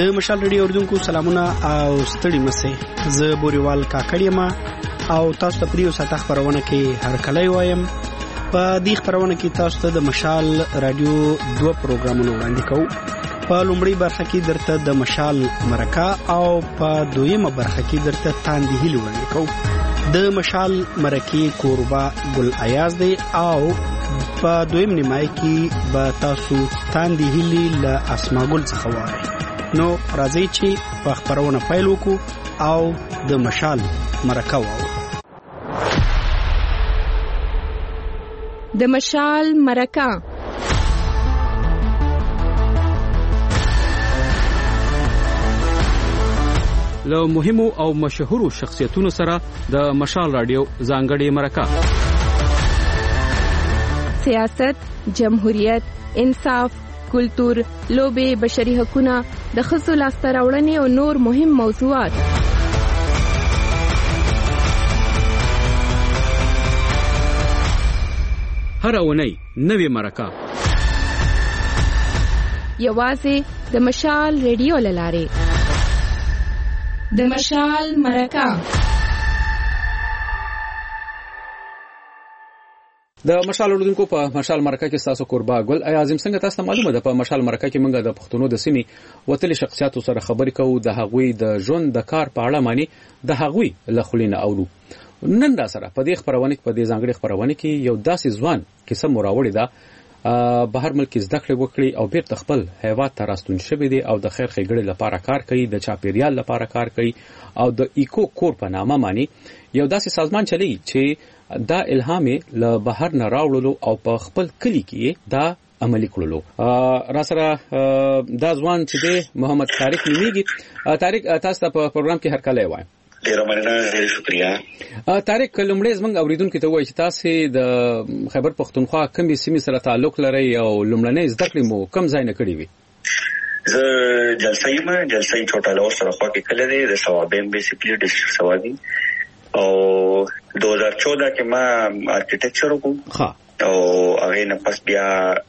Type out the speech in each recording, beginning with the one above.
د مشال رادیو اوریدونکو سلامونه او ستړي مسئ. زه بوريوال کاکړ یم او تاسو ته پریو ساته خبرونه کې هر کله وایم. په دې خبرونه کې تاسو ته د مشال رادیو 2 پروګرامونه وړاندې کوو. په لومړی برخه کې درته د مشال مرکه او په دویمه برخه کې درته تاندې هیلې وړاندې کوو. د مشال مرکه کوربا ګل ایاز دی او په دویم نیمای کې به تاسو تاندې هیلې له اسما ګل څخه واره. نو راځي چې په خبرونه پیل وکړو او د مشال مرکه واورو. د مشال مرکه له مهمو او مشهورو شخصیتونو سره د مشال رادیو ځانګړې مرکه. سیاست، جمهوریت، انصاف، کلتور، لوبې، بشري حقوقونه، د ښځو لاسته راوړنې او نور مهم موضوعات. هر اونۍ نوې مرکه یوازې د مشال رادیو لاره. د مشال مرکه. د مشال اوریدونکو په مشال مرکه کې تاسو قربا ګل ایازم څنګه تاسو معلومه ده په مشال مرکه کې موږ د پښتونو د سیمې وتلي شخصیتو سره خبرې کوو، د هغوی د ژوند د کار په اړه معنی د هغوی له خلینو اورو. نن دا سره په دې خبرونه کې په دې ځانګړي خبرونه کې یو داسې ځوان کیسه مراوړی ده بهر ملک زده کړې وکړي او بیرته خپل هیواد ته راستون شوی دی او د خیر ښېګړې لپاره کار کوي، د چاپیریال لپاره کار کوي او د ایکو کور په نامه معنی یو داسې سازمان چلی چې دا الهام له بهر نه راوړلو او په خپل کلی کې دا عملی کړلو. را سره دا ځوان چې دی محمد طارق نیمیږي. طارق تاسو ته په پروګرام کې هر کله وایم. ډیره مننه، ډیره شکریہ. طارق لومړی زموږ اوریدونکو ته وایي چې تاسو د خیبر پختونخوا کومې سیمې سره تعلق لرئ او لومړنۍ زده کړې مو کوم ځای نه کړې وي؟ زه جلسه چوټا لور سره خوا کې کله دی د ثوابین بیسیکلی ډیسټریکټ ثوابین او 2014 کې ما آرکیټیکچر وکړ او هغه نه پس بیا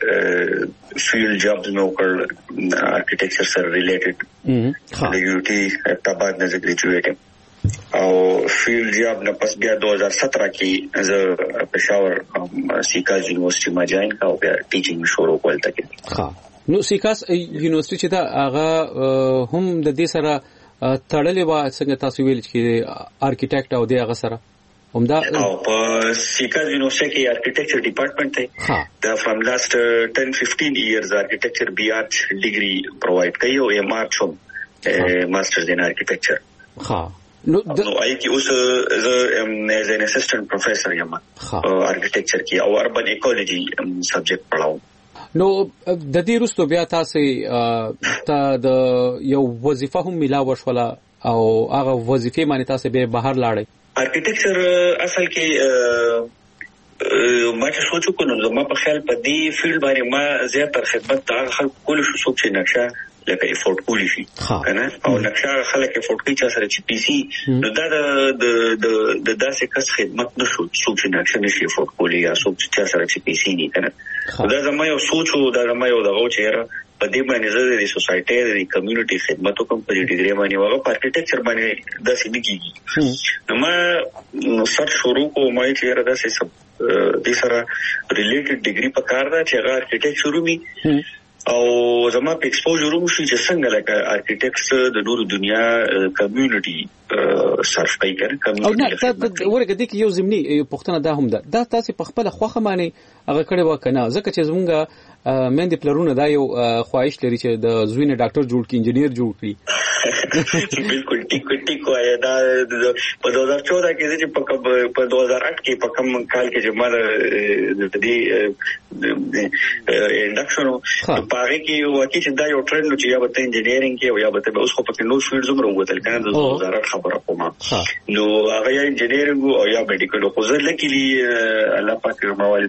فیلډ جابز مې وکړ آرکیټیکچر سره ریلیټډ د یو ټي ابتاباد نه ګریجویټ او فیلډ جاب نه پس بیا 2017 کې زه پېښور سیکاز یونیورسيټي ما جوائن کا او بیا ټیچینګ شروع کول تا. نو سیکاز یونیورسيټي چې دا هغه هم د دې سره تړلې و څنګه تاسو ویل چې آرکیټیکټ او د هغه سره همدا او په سیکاز یونیورسيټي کې آرکیټیکچر ډپارټمنټ دی. دا فرام لاست 10-15 ایئرز آرکیټیکچر بی آرټ ډیګري پرووایډ کوي او ایم آر شو ماسترز ان آرکیټیکچر. نو آی کی اوس از ان اسسټنټ پروفیسور یم آرکیټیکچر کې او اربن ایکولوژي سبجیکټ پڑھاو. نو د دې وروسته بیا تاسو د یو وظیفه هم ملاوه شوله او هغه وظیفه باندې تاسو به بهر لاړئ. آرکیټیکچر اصل کې ما چې سوچ وکړم زما په خیال په دې فیلډ باندې ما زیاتره خدمت د خلکو کول شو څوک چې نقشه لکه افورت کولی شي کنه او نقشه خلک افورت کوي چې سره چې پی سي نو دا د داسې کس خدمت نشو څوک چې نقشه نشي افورت کولی یا څوک چې سره چې پی سي نه کنه. دا زما یو سوچ او دا زما یو دغه چیرې په دې باندې زه د سوسایټي د کمیونټي خدماتو کوم په دې ډیګري باندې واغه په آرکیټیکچر باندې داسې نه کیږي. نو ما سر شروع کوم ما چې را داسې د سره ریلیټډ ډیګري په کار دا چې آرکیټیکچر ومي او زما په ایکسپوژر ومو چې څنګه لکه آرکیټیکټس د نور دنیا کمیونټي سرف کوي کنه. او نه ورګه د یو زمینی پښتنه دا هم ده تاسو په خپل خوخه معنی هغه کړي وکنه ځکه چې زمونږ مېندې پلرونه دا یو خواهش لري چې د زوینه ډاکټر جوړ کړي، انجینیر جوړ کړي. بالکل ټیک وایي دا په 2014 کې چې په 2008 کې په کوم کال کې چې ما د دې انډکشن په هغه کې واقعي چې دا یو ټرند چې یا به انجینیرینګ کې او یا به اوس خو په نو فیلډ زموږ وروتل کنه د 2008 خبره کوم نو هغه یا انجینیرینګ او یا میډیکل خو زه لکه الله پاک موالد صاحب سره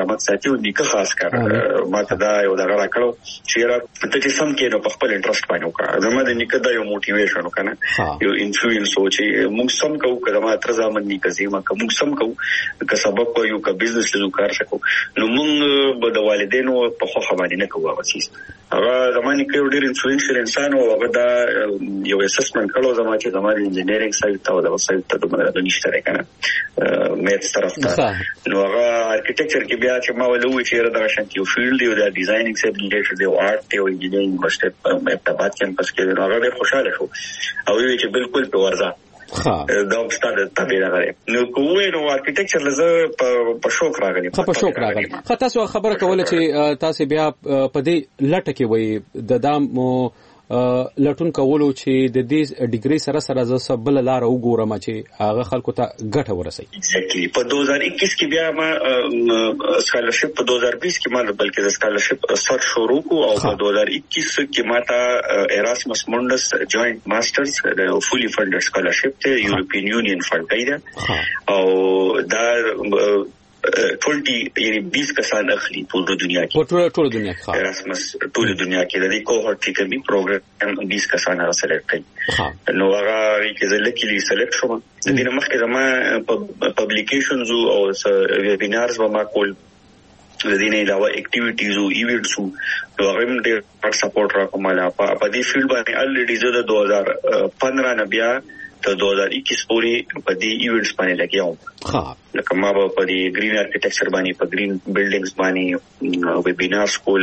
سلامت ساتي او نیکه خاص کړ ما ته دا یو دغه راکړو چې را ته چې سم کې نو په خپل انټرست باندې وکړه زما د نیکه دا یو موټیویشن وکنه یو انفلوئنس و چې موږ سم کوو کله ما تر ځامن نیکه زما کوم سم کوو که سبب یو که بزنس له کار شکو نو موږ به د والدینو په خو باندې نه کوو واسیس هغه زمانه کې ډېر انفلوئنشل انسان او هغه دا یو اسسمنت کړو زما چې زما د انجینرینګ سایت او د سایت ته د نشته راکنه میتس طرف ته نو هغه ارکیټیکچر کې بیا چې ما ولوي چې دا شانتي یو فیلډ دی د ډیزاینینګ سره ریلیټډ دی او آرټ دی او انجینرینګ مشته په بعد کیمپس کې هغه ډېر خوشاله شو او وی چې بالکل په ورځه دا ستاره تابع راغلی نو کوی نو ارکیټیکچر لزه په شوق راغلی تاسو خبره کوله چې تاسو بیا په دې لټه کې وای د دامو لټون کولو چې د دې ډیګري سره ز سبل لار وګورم چې هغه خلکو ته ګټه ورسي ایگزیکټلی په 2021 کې بیا ما سکالرشپ په 2020 کې ما بلکې د سکالرشپ سر شروع کو او په 2021 کې ما ته ایراسمس مونډس جوائنٹ ماسترز د فولي فندډ سکالرشپ ته یورپین یونین فند کړی او دا ټولټي یعنی 20 کسان اخلي ټول دنیا کې ټول دنیا کې ایراسمس ټول دنیا کې د دې کوهورټ کې کمی پروګرام 20 کسان را سلیکټ کړي نو هغه کې زلکلی سلیکټ شوم د دې مخکې زما پبلیکیشنز او ویبینارز و ما کول د دې نه علاوه اکټیویټیز او ایونټس نو هغه هم ډېر سپورټ را کومه په دې فیلډ باندې الریډي زه د 2015 نه بیا ته 2021 پورې په دې ایونټس باندې لګیاو لکه ما په دې گرین ارکیټیکچر باندې په گرین بلډینګز باندې ویبینار سکول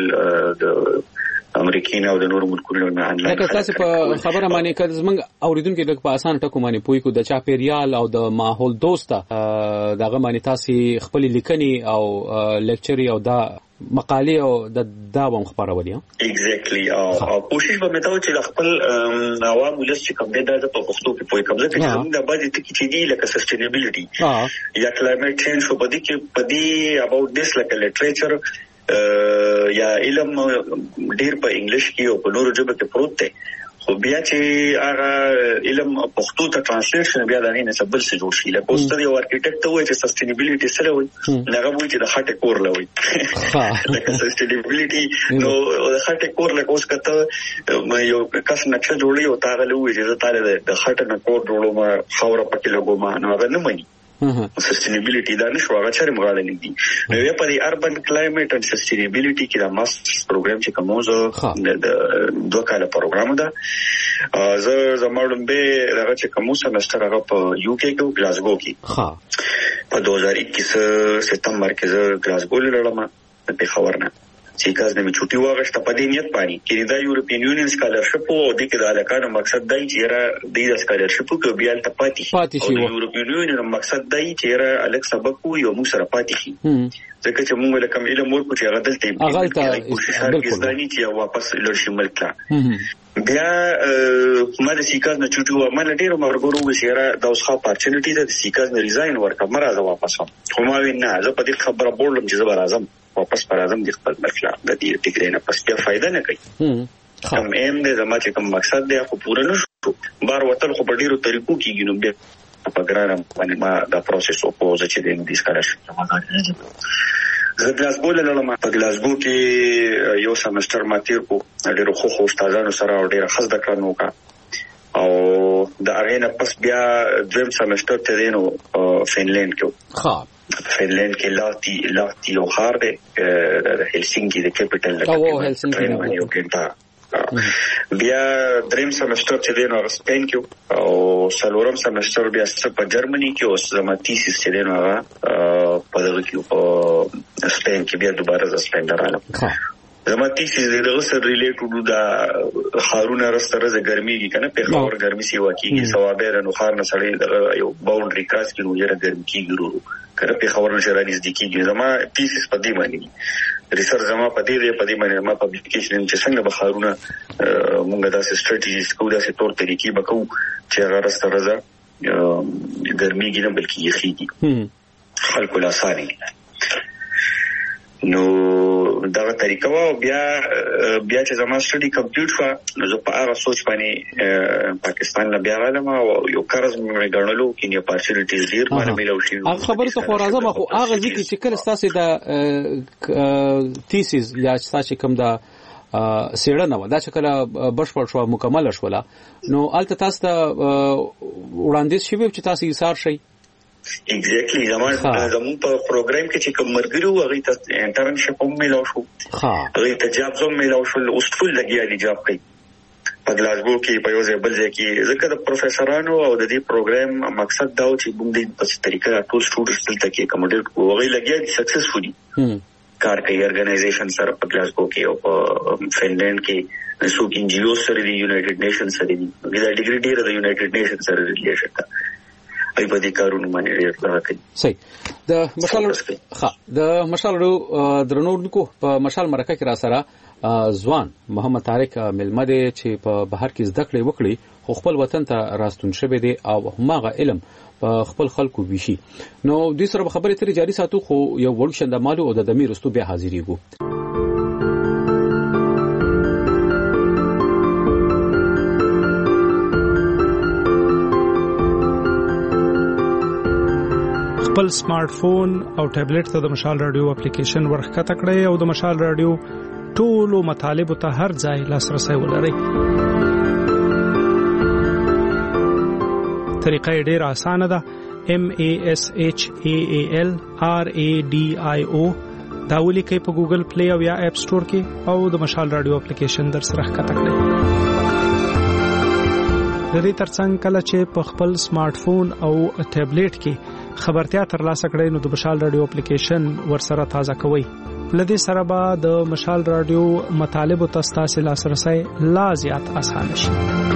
د امریکین او د نورو ملکونو نه انلاین لکه تاسو په خبره باندې کړه زمنګ اوریدونکو د په اسانه ټکو باندې پوي کو د چاپیریال او د ماحول دوسته دغه باندې تاسو خپل لیکني او لیکچري او دا مقاله او د داوم خبرولې ایگزیکټلی او کوشش به متاو چې خپل عوام ولس چې کوم د په پښتو کې پوي کوم ځکه چې د باندې ټکی چې دی لکه سسټینبیلیټي یا کلایمټ چینج په دې اباوت دیس لکه لټریچر یا علم ډیر په انګلیش کې او په نورو ژبو کې پروت دی خو بیا چې هغه علم پښتو ته ترانسلیشن بیا د نه سبل څه جوړ شي لکه اوس د یو ارکیټیکټ وایي چې سسټینبیلیټي سره وایي هغه وایي چې د خټه کور لوي لکه سسټینبیلیټي نو د خټه کور لکه اوس کته یو کس نقشه جوړي او تاغله وایي چې تعالی د خټه نه کور جوړو ما خوره پکې لګوم نو هغه نه مانی سسټینبیلیټي دا نشو هغه چره مغاله لیدي نو یې په دې اربن کلایمټ او سسټینبیلیټي کې د ماسترز پروګرام چې کومه د 2 کال پروګرام ده زموږ به هغه چې کومه سمستر هغه په یو کې کې گلاسگو کې په 2021 سپتمبر کې زه گلاسگو لړم په خبرنه چې کاز نه چټي واغشت په دې نیت پانی کې دا یورپین یونین سکالرشپ او د کې د علاقانو مقصد دی چې را د سکالرشپ کې بیا ته پاتې شي یورپین یونین مقصد دی چې را الک سبق یو موږ سره پاتې شي ځکه چې موږ لکه علم ورکو چې هغه دلته کوشش کوي چې واپس لړشي ملک بیا ما د سیکاز نه چټو ما ډیرو مرګورو وسیره د اوسخه اپورتونټی د سیکاز نه ریزاین ورکړم راځه واپس خو ما وینا زه په دې خبره بولم چې زه راځم واپس پر اعظم د خپل مرکلا د دې ټیګری نه پس بیا فائدہ نه کوي کوم ایم دې زما چې کوم مقصد دی خو پوره نشو بار وتل خو په ډیرو طریقو کې نو بیا په ګرانم باندې ما دا پروسس او پوزه چې د دې سکالرشپ زه گلاسگو لرم په گلاسگو کې یو سمستر ما تیر کو ډیرو خو استادانو سره او ډیره خزده کړنو کا او د اغه پس بیا دویم سمستر ته دینو فنلند کې فنلند کې لاتی یو خار دی د هلسینکی د کیپټل د یو ګنټا بیا دریم سمستر چې دینو سپین کې او سلورم سمستر بیا په جرمني کې او زما تیسیس چې دینو په دغه کې په سپین کې بیا دوباره ز سپین درالم زما تیسیس دغه سره ریلیټډ دا خارونه رستره ز ګرمي کې کنه په خور ګرمي سی واکیږي ثوابه نو خار نه سړی دغه یو باونډري کراس کې نو یره ګرمي کیږي کله په خبرو نشه راځي د کیږي زما تیسیس په دې باندې ریسرچ زما په دې باندې ما پبلیکیشن چې څنګه بخارونه مونږ داسې سټریټیجیز کوو داسې تور طریقې بکو چې هغه راسته راځه ګرمي کې نه بلکې یخي خلکو لا ساري نو دا طریقه و بیا چې زما سټډي کمپلیټ شو نو زه په هغه سوچ باندې پاکستان نه بیا راغلم او یو قرض مې غنلو کې نه اپورچونټیز ډیر باندې ملو شي. هغه خبره ته خو راځم خو هغه ځکه چې کله تاسو د تیسیس یا تاسو کوم دا سیړنه و دا چې کله بشپړ شو مکمل شوله نو الته تاسو ته وړاندیز شوی چې تاسو یې سار شي. ایگزیکټلی زمون په پروګرام کې چې کوم مرګرو هغه ته انټرنشپ هم ملو شو هغه ته جاب هم ملو شو اوس ټول لګیا دي جاب کوي په گلاسگو کې په یو ځای بل ځای کې ځکه د پروفیسورانو او د دې پروګرام مقصد دا و چې موږ د په طریقه ټول سټوډنټس دلته کې اکوموډیټ کوو هغه لګیا دي سکسسفولي کار کوي ارګنایزیشن سره په گلاسگو کې او په فنلند کې سو ان جی او سره دی یونایټډ نیشن سره دی دا ډیګری ډیر د یونایټډ نیشن سره ریلیشن ده ای په دې کارونو باندې ډیر راکړي. صحیح. د مشالو درنوونکو په مشال مرکه کې را سره ځوان محمد طارق ملمده چې په بهر کې زده کړې وکړي خو خپل وطن ته راستون شوی دی او هماغه علم په خپل خلکو ویشي. نو د سره خبرې ترې جاری ساتو خو یو ورښنده مالو او د دمیر رستو بیا حاضرېږو. خپل سمارټ فون او ټابلیټ ته د مشال رادیو اپلیکیشن ورخکته کړئ او د مشال رادیو ټولو مطالبه ته هر ځای لاسرسي ولرئ. طریقه ډېر اسانه ده. MASHAALRADIO دا ولیکئ په ګوګل پلی او یا اپ سٹور کې او د مشال رادیو اپلیکیشن در سره ښکته کړئ. د دې ترڅنګ کله چې په خپل سمارټ فون او ټابلیټ کې خبرتیا ترلاسه کړئ نو د مشال رادیو اپلیکیشن ورسره تازه کوئ. لدې سره به د مشال رادیو مطالب او تاسو لاسرسي لا زیات آسان شي.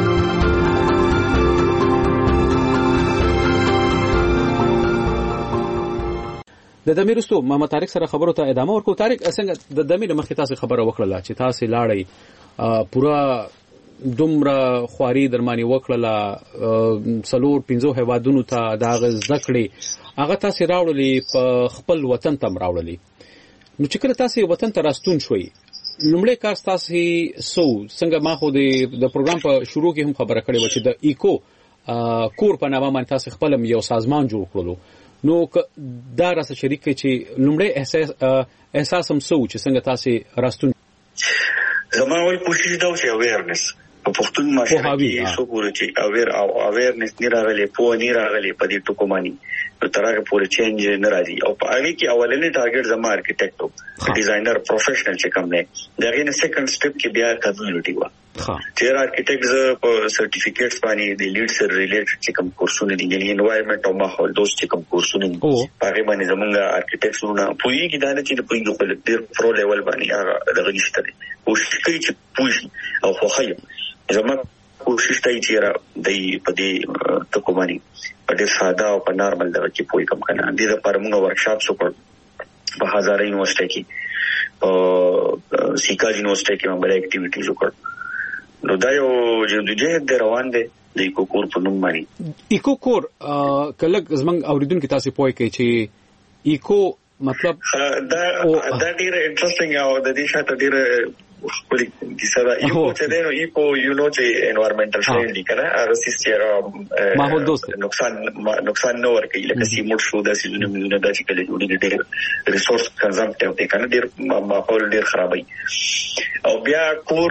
د دمیرستو محمد طارق سره خبرو ته ادامه ورکو. طارق څنګه د دمیر مخې تاسو خبره وکړه چې تاسو لاړی پورا دومره خواري درمانی وکړه سلور 15 هوادونو ته دا ذکرې هغه تاسو راوړلې په خپل وطن ته راوړلې. نو چې کله تاسو وطن ته راستون شوي لومړی کار تاسو څنګه ما خو د پروګرام په شروع کې هم خبره کړې و چې د ایکو کور په نامه باندې تاسو خپل یو سازمان جوړ کړلو. نو دا راس شریک چې لومړی احساس هم چې څنګه تاسو راستون. زما ول کوشش دا و چې اویرنس په پښتون ماشین کې څو پورې چې اویرنس نه راغلي په نه راغلي په دې ټکو باندې ترغه پورې چینج نه راځي او په هغه کې اولنې ټارګټ زما ارکیټیکټ ډیزاینر پروفیشنل چې کوم نه دا غي نه سیکنډ سټپ کې بیا کمیونټي و چې ارکیټیکټ په سرټیفیکټس باندې د لیډ سره ریلیټډ چې کوم کورسونه دي یعنی انوایرنمنت او ماحول دوست چې کوم کورسونه دي هغه باندې زمونږ ارکیټیکټونه پوي کې دا نه چې په یو خپل ډیر پرو لیول باندې هغه دغه نشته دي او شکرې چې پوي او خوخه زما کوشش ته چې را د په دې ټکو باندې په ډیر ساده او په نارمل ډول کې پوي کم کنه دي د پرمونو ورکشاپ وکړ په هزاره یونیورسيټي کې او سیکا یونیورسيټي کې هم بل اکټیویټیز وکړ. نو دا یو جدوجہد روان دي د ایکو کور په نوم باندې. ایکو کور کله زمنګ اوریدونکو تاسو پوي کوي چې ایکو مطلب دا ډیر انټرېسټینګ او د دې شاته ډیر خپل کیسه دا ایکو چې دنو ایکو یو نو چې انوایرنمنټل فرندلی کنه هغه سیستم ماحول دوست نقصان نه ورکړي لکه سیموټ شو د سیزونه ملونه د چې کله جوړي ډېر ریسورس کنزمپټیو دی کنه ډېر ماحول ډېر خرابای او بیا کور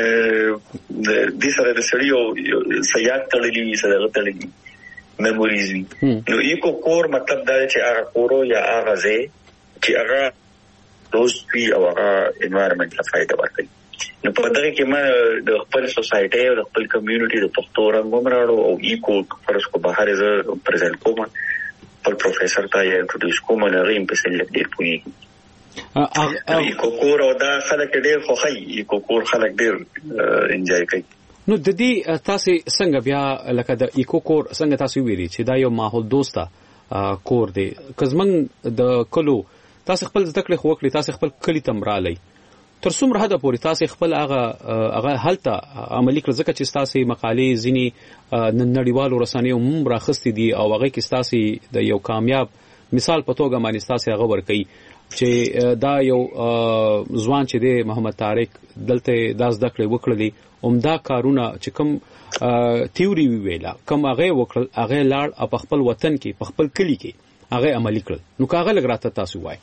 د سره د سړیو سیاحت تړلې سره تړلې میموریز نو ایکو کور مطلب دا چې هغه کورو یا هغه ځای چې هغه دوست وی او هغه انوایرنمنت له فائدہ ورکړي. نو په دغه کې ما د خپل سوسایټي او د خپل کمیونټي د پښتو رنګوم راړو او ایکو فرض کو بهر ز پریزنټ کوم پر پروفیسور ته یې انټروډیوس کوم نه ریم په سل ډیر پوي ایکو کور او دا خلک ډیر خوخي ایکو کور خلک ډیر انجوای کوي. نو د دې تاسو څنګه بیا لکه د ایکو کور څنګه تاسو ویری چې دا یو ماحول دوسته کور دی کزمن د کلو تاسو خپل ذکر خو وکړي تاسو خپل کلی تمرالي تر څومره حد پورې تاسو خپل هغه حالت عملی کړ ځکه چې تاسو مقالې ځینی نړیوالو رسنیو هم راخستې دي او هغه کې تاسو د یو کامیاب مثال په توګه باندې تاسو هغه ورکړي چې دا یو ځوان چې دی محمد طارق دلته د زده کړې وکړلې عمده کارونه چې کوم تیوري ویلا کوم هغه وکړل هغه لاړ په خپل وطن کې په خپل کلی کې هغه عملي کړل نو کاغه لګراته تاسو وای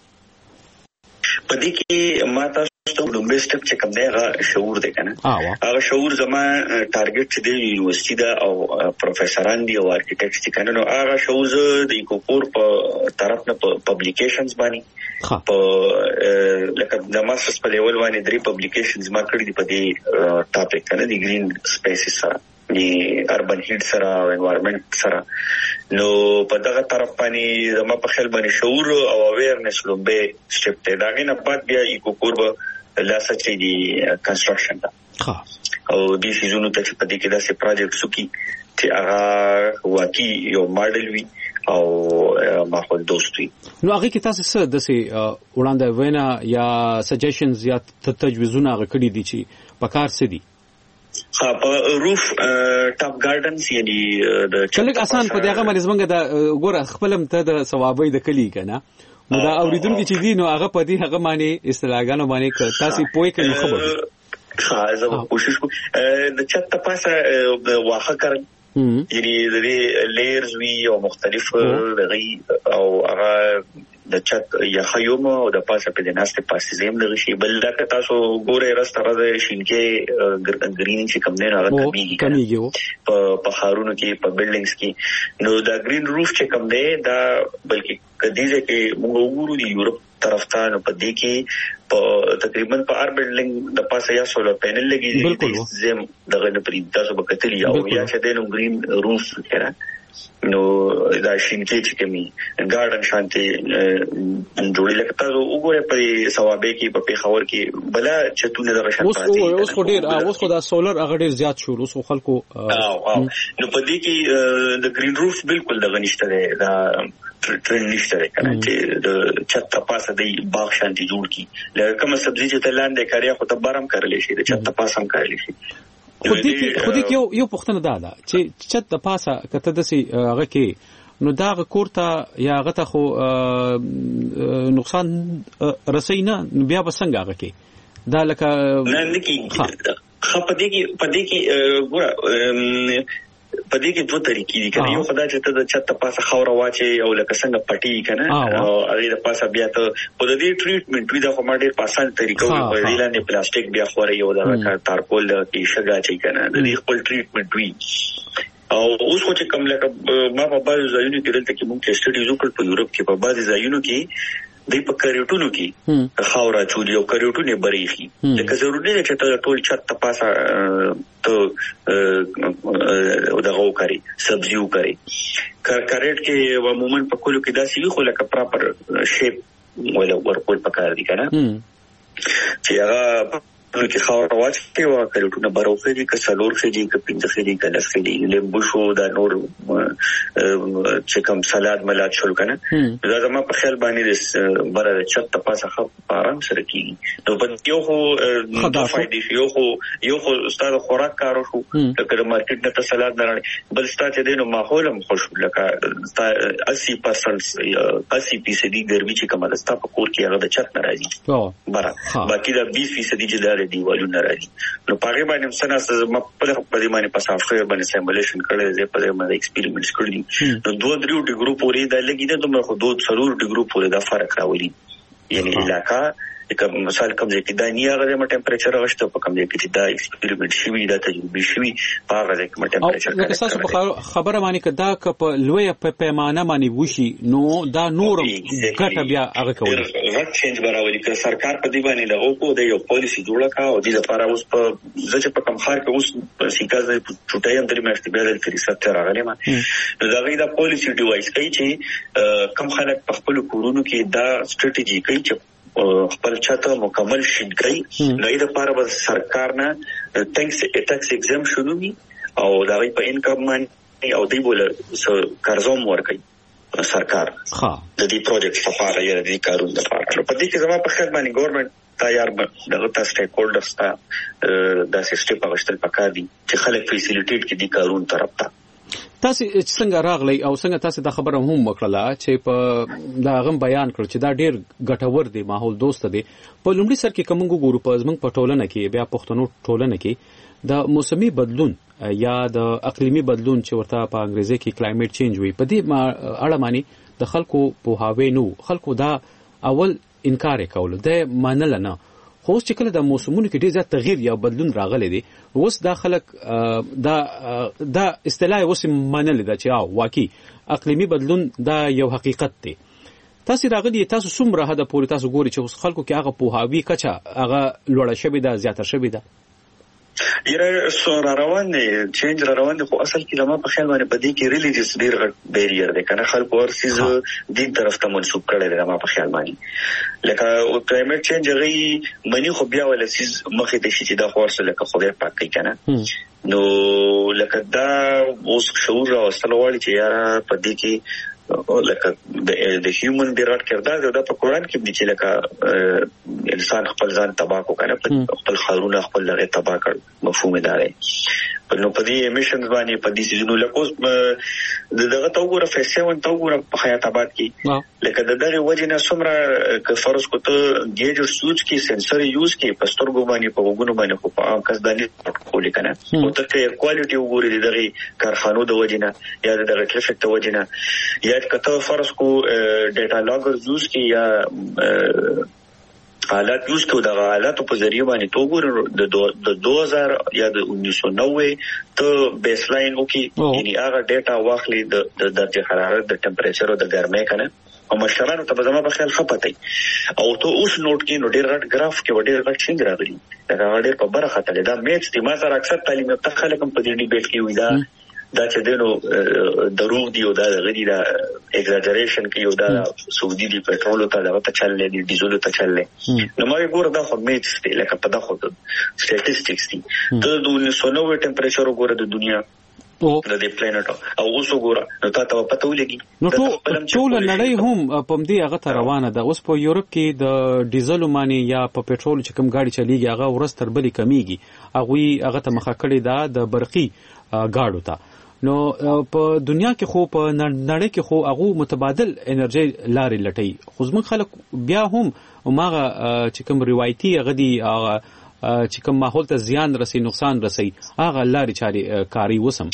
پدې کې ما تاسو ته لومبه سټپ چې کوم دی هغه شعور دی کنه هغه شعور زما ټارګټ چې دی یونیورسيټي دا او پروفیسوران دی او ارکیټیکټ چې کنه نو هغه شعور د کوپور په طرف نه پبلیکیشنز باندې په لکه د ماسترز په لیول باندې 3 پبلیکیشنز ما کړی دی په دې ټاپک کنه دی گرین سپیسز سره دی اربن هیټ سره او انوایرنمنت سره نو په دغه طرف باندې زما په خیال باندې شعور او اویرنس لومبه سټپ ته دا نه پات بیا ایکوپور لا سچې دی کنستراکشن دا او د سيزونو ته په دې کې دا سه پروجیکټ سکی چې هغه واقعي یو ماډل وي او ماحول دوست وي نو هغه کې تاسو څه د سه وړاندې وینا یا سجیشنز یا تجویزونه غکړي دي چې په کار څه دي په روف ټاپ ګارډنز یعنی د چلګ آسان په دغه باندې زمونږ د ګوره خپلم ته د ثوابې د کلی کنه نو دا اوریدونکو چې دي نو هغه په دې هغه باندې اصطلاحګانو باندې تاسو پوي کړئ خبر خاصه کوشش کو د چت پاسه واخه کړ یعنی د لیرز وی او مختلف لغي او هغه د چت یا خیوم او د پاسه په دناسته پاسه زم دغه شی بل دا تاسو ګوره راستره د شینکې گرین چې کم نه راغلی کمیږي په خارونو کې په بلډینګز کې نو دا گرین روف چې کم دی دا بلکې کدیزه کې موږ وګورو د یورپ طرف ته نو په دې کې په تقریبا په هر بلډینګ د پاسه یا سولر پینل لګي زم دغه نه پرې تاسو به کتلی او یا چې د گرین روف کړه نو دا شینکې چې کمی ګارډن شانتي جوړی لکه تاسو وګوره په ثوابې کې په پیښور کې بلا چتونه د رشن پاتې اوس خو ډیر اوس خو دا سولر هغه ډیر زیات شو اوس خلکو نو په دې کې د گرین روف بالکل د غنښت دی دا ټرند نشته کنه چې د چت پاسه دی باغ شانتي جوړ کی لکه کوم سبزی چې تلاندې کاریا خو ته بارم کړلې شي د چت پاسه هم کړلې شي خو دې کې یو پښتنه ده چې چت د پاسه کته د سي هغه کې نو دا کوړه یا هغه ته خو نقصان رسینا بیا بسنګ هغه کې دا لکه نه کی خپدې کې ګوره په دې کې دوه طریقې دي کنه یو خدای چې ته د چت پاسه خاور واچي او لکه څنګه پټي کنه او هغه د پاسه بیا ته په دې ټریټمنټ وی دا خو ماډه په اسان طریقو په دې لاندې پلاستیک بیا خوري او دا تارکول کې شګه چي کنه د دې خپل ټریټمنټ وی او اوس خو چې کوم لکه ما په بعض ځایونو کې دلته کې مونږ سټډیز وکړ په یورپ کې په بعض ځایونو کې د په کریټونو کې خاورا چولي او کریټونه بریخي لکه ضروري نه چې ته ټول چت پاسه ته او دغه کوي سبزیو کوي کریټ کې عموما په کولو کې داسې خو لکه پراپر شیپ ولا ورکول پکار دي کنه چې هغه کې خاور واچي او کریټونه بروخه دي که څلور خېدي که پنځه خېدي که لس خېدي لیمبو شو دا نور چې کوم سلاد ملات شول کنه دا زما په خیال باندې بره چت پاسه خپ آرام سره کیږي نو په یو خو د فائدې یو خو ستاسو خوراک کارو شو لکه د مارکیټ نه سلاد نه راړي بل ستاسو د ماحول هم خوش لکه 80% 80% ګرمي چې کومه ستا په کور کې هغه د چت نه راځي بره باقي دا 20% چې دیوالونه راځي نو پاره باندې څنګه ما په دې باندې په سافټویر باندې سیمولیشن کړل زه په دې باندې ایکسپریمنټس کړل نو 2-3 ډیګرو پورې دا لګیدل نو خو 2-3 ډیګرو پورې دا فرق راولي یعنی علاقہ کوم مثال کوم ځای کې دا نه هغه د ټمپریچر غشته په کوم ځای کې دا ایکسپریمنټ شوی دا تجربه شوی په هغه ځای کې ټمپریچر او تاسو په خبره باندې کدا په لوی په پیمانه باندې وشي نو دا نور کټه بیا هغه کوي غټ چینج براولي که سرکار په دې باندې دغه کو د یو پالیسی جوړه کا او د لپاره اوس په ځکه په کم خار کې اوس سیکاز د چټای هم درې میاشتې بیا د فریسات راغلی ما نو دا غي د پالیسی ډیوایس کوي چې کم خلک په خپل کورونو کې دا ستراتیژي کوي چې خپل چاته مکمل شین کوي نو د لپاره به سرکار نه ټیکس ایگزمپشن وي او دا په انکم باندې او دی بوله قرضوم ورکړي سرکار د دې پروجیکټ لپاره یا د دې کارونو لپاره په دې کې زموږ په خیر باندې ګورنمنت تیار دغه تاسو سټیک هولډرز ته د سیستم په غشتل پکار دي چې خلک فیسیلیټیټ کې دي کارون طرف ته تاسو څنګه راغلی او څنګه تاسو دا خبره هم وکړه چې په دا غم بیان کړ چې دا ډیر ګټور دی ماحول دوست دی په لومړي سر کې کومو ګورو په زمنګ په ټولنه کې بیا پښتنو ټولنه کې د موسمي بدلون یا د اقلیمي بدلون چې ورته په انګریزي کې کلایمټ چینج وي په دې اړه معنی د خلکو په هاوی نو خلکو دا اول انکار کول د منل نه خو چې کله د موسمونو کې ډیر زیات تغییر یا بدلون راغلی دی اوس دا خلک دا اصطلاح اوس منل دا چې واقعي اقلیمي بدلون دا یو حقیقت دی تاسو راغلی تاسو څومره هدا پورې تاسو ګوري چې خلکو کې هغه په هاوی کچا هغه لوړه شوی دا زیاته شوی دا یره سور روان دي چینج روان دي خو اصل کې لمه په خیال باندې بدی کې ریلیجیس ډیر غټ بیریر دی کنه خلکو ورسیز دین طرف ته منسوب کړي دی لمه په خیال باندې لکه او کلایمټ چینج غي منی خو بیا ول سیز مخې ته شي چې دا خورسه لکه خو دې پاک کنه نو لکه دا اوس شعور راوستل غواړي چې یاره بدی کې لکه د هیومن ډیرټ کردار دا په قران کې چې لکه انسان خپل ځان تباہ کو کنه خپل خارونه خپل لغه تباہ کړ مفهوم دا دی نو په دې میشنز باندې په دې سيزونو لکه دغه توګه فیسون توګه په حیات آباد کې لکه دغه وجنه سمره ک فرض کو ته ګیج سوچ کې سنسر یوز کې پسترګو باندې په وګونو باندې خو په عام کس باندې کولې کنه او ته کوالټي وګوري دغه کارخانو د وجنه یا دغه ټریفیک د وجنه یا کته فرض کو ډیټا لاګر یوز کې یا حالات یوز کو دغه حالات په ذریعہ باندې تو ګور د 2000 یا د 1990 ته بیس لاین وکي یعنی هغه ډیټا واخلي د درجه حرارت د ټمپریچر او د ګرمۍ کنه او مشرانو ته به زما په خیال خپته او ته اوس نوٹ کې نو ډیر غټ گراف کې ډیر غټ څنګه راغلي دا ډیر په برخه ته دا میچ دی ما سره اکثر تعلیم یافته خلک هم په دې ډیبیټ کې وي دا چې دینو دروغ دی او دا غدي دا ایگزاجریشن کې او دا سعودي دی پټرول ته دا ته چللې دي ډیزل ته چللې نو ما ګور دا خو میچ دی لکه په دا خو سټاتستیکس دي ته د 1990 ټمپریچر وګوره د دنیا د دې پلانټ او اوس وګوره نو تاسو پته ولګي نو ټول نړۍ هم په دې هغه ته روانه ده اوس په یورپ کې د ډیزل مانی یا په پټرول چې کوم گاډي چلیږي هغه ورستر بلی کمیږي هغه ته مخه کړی دا د برقي گاډو ته نو په دنیا کې خو په نړۍ کې خو هغه متبادل انرژي لارې لټي خو زموږ خلک بیا هم ماغه چې کوم روایتي غدي چې کوم ماحول ته زیان رسي نقصان رسي هغه لارې چاري کاری وسم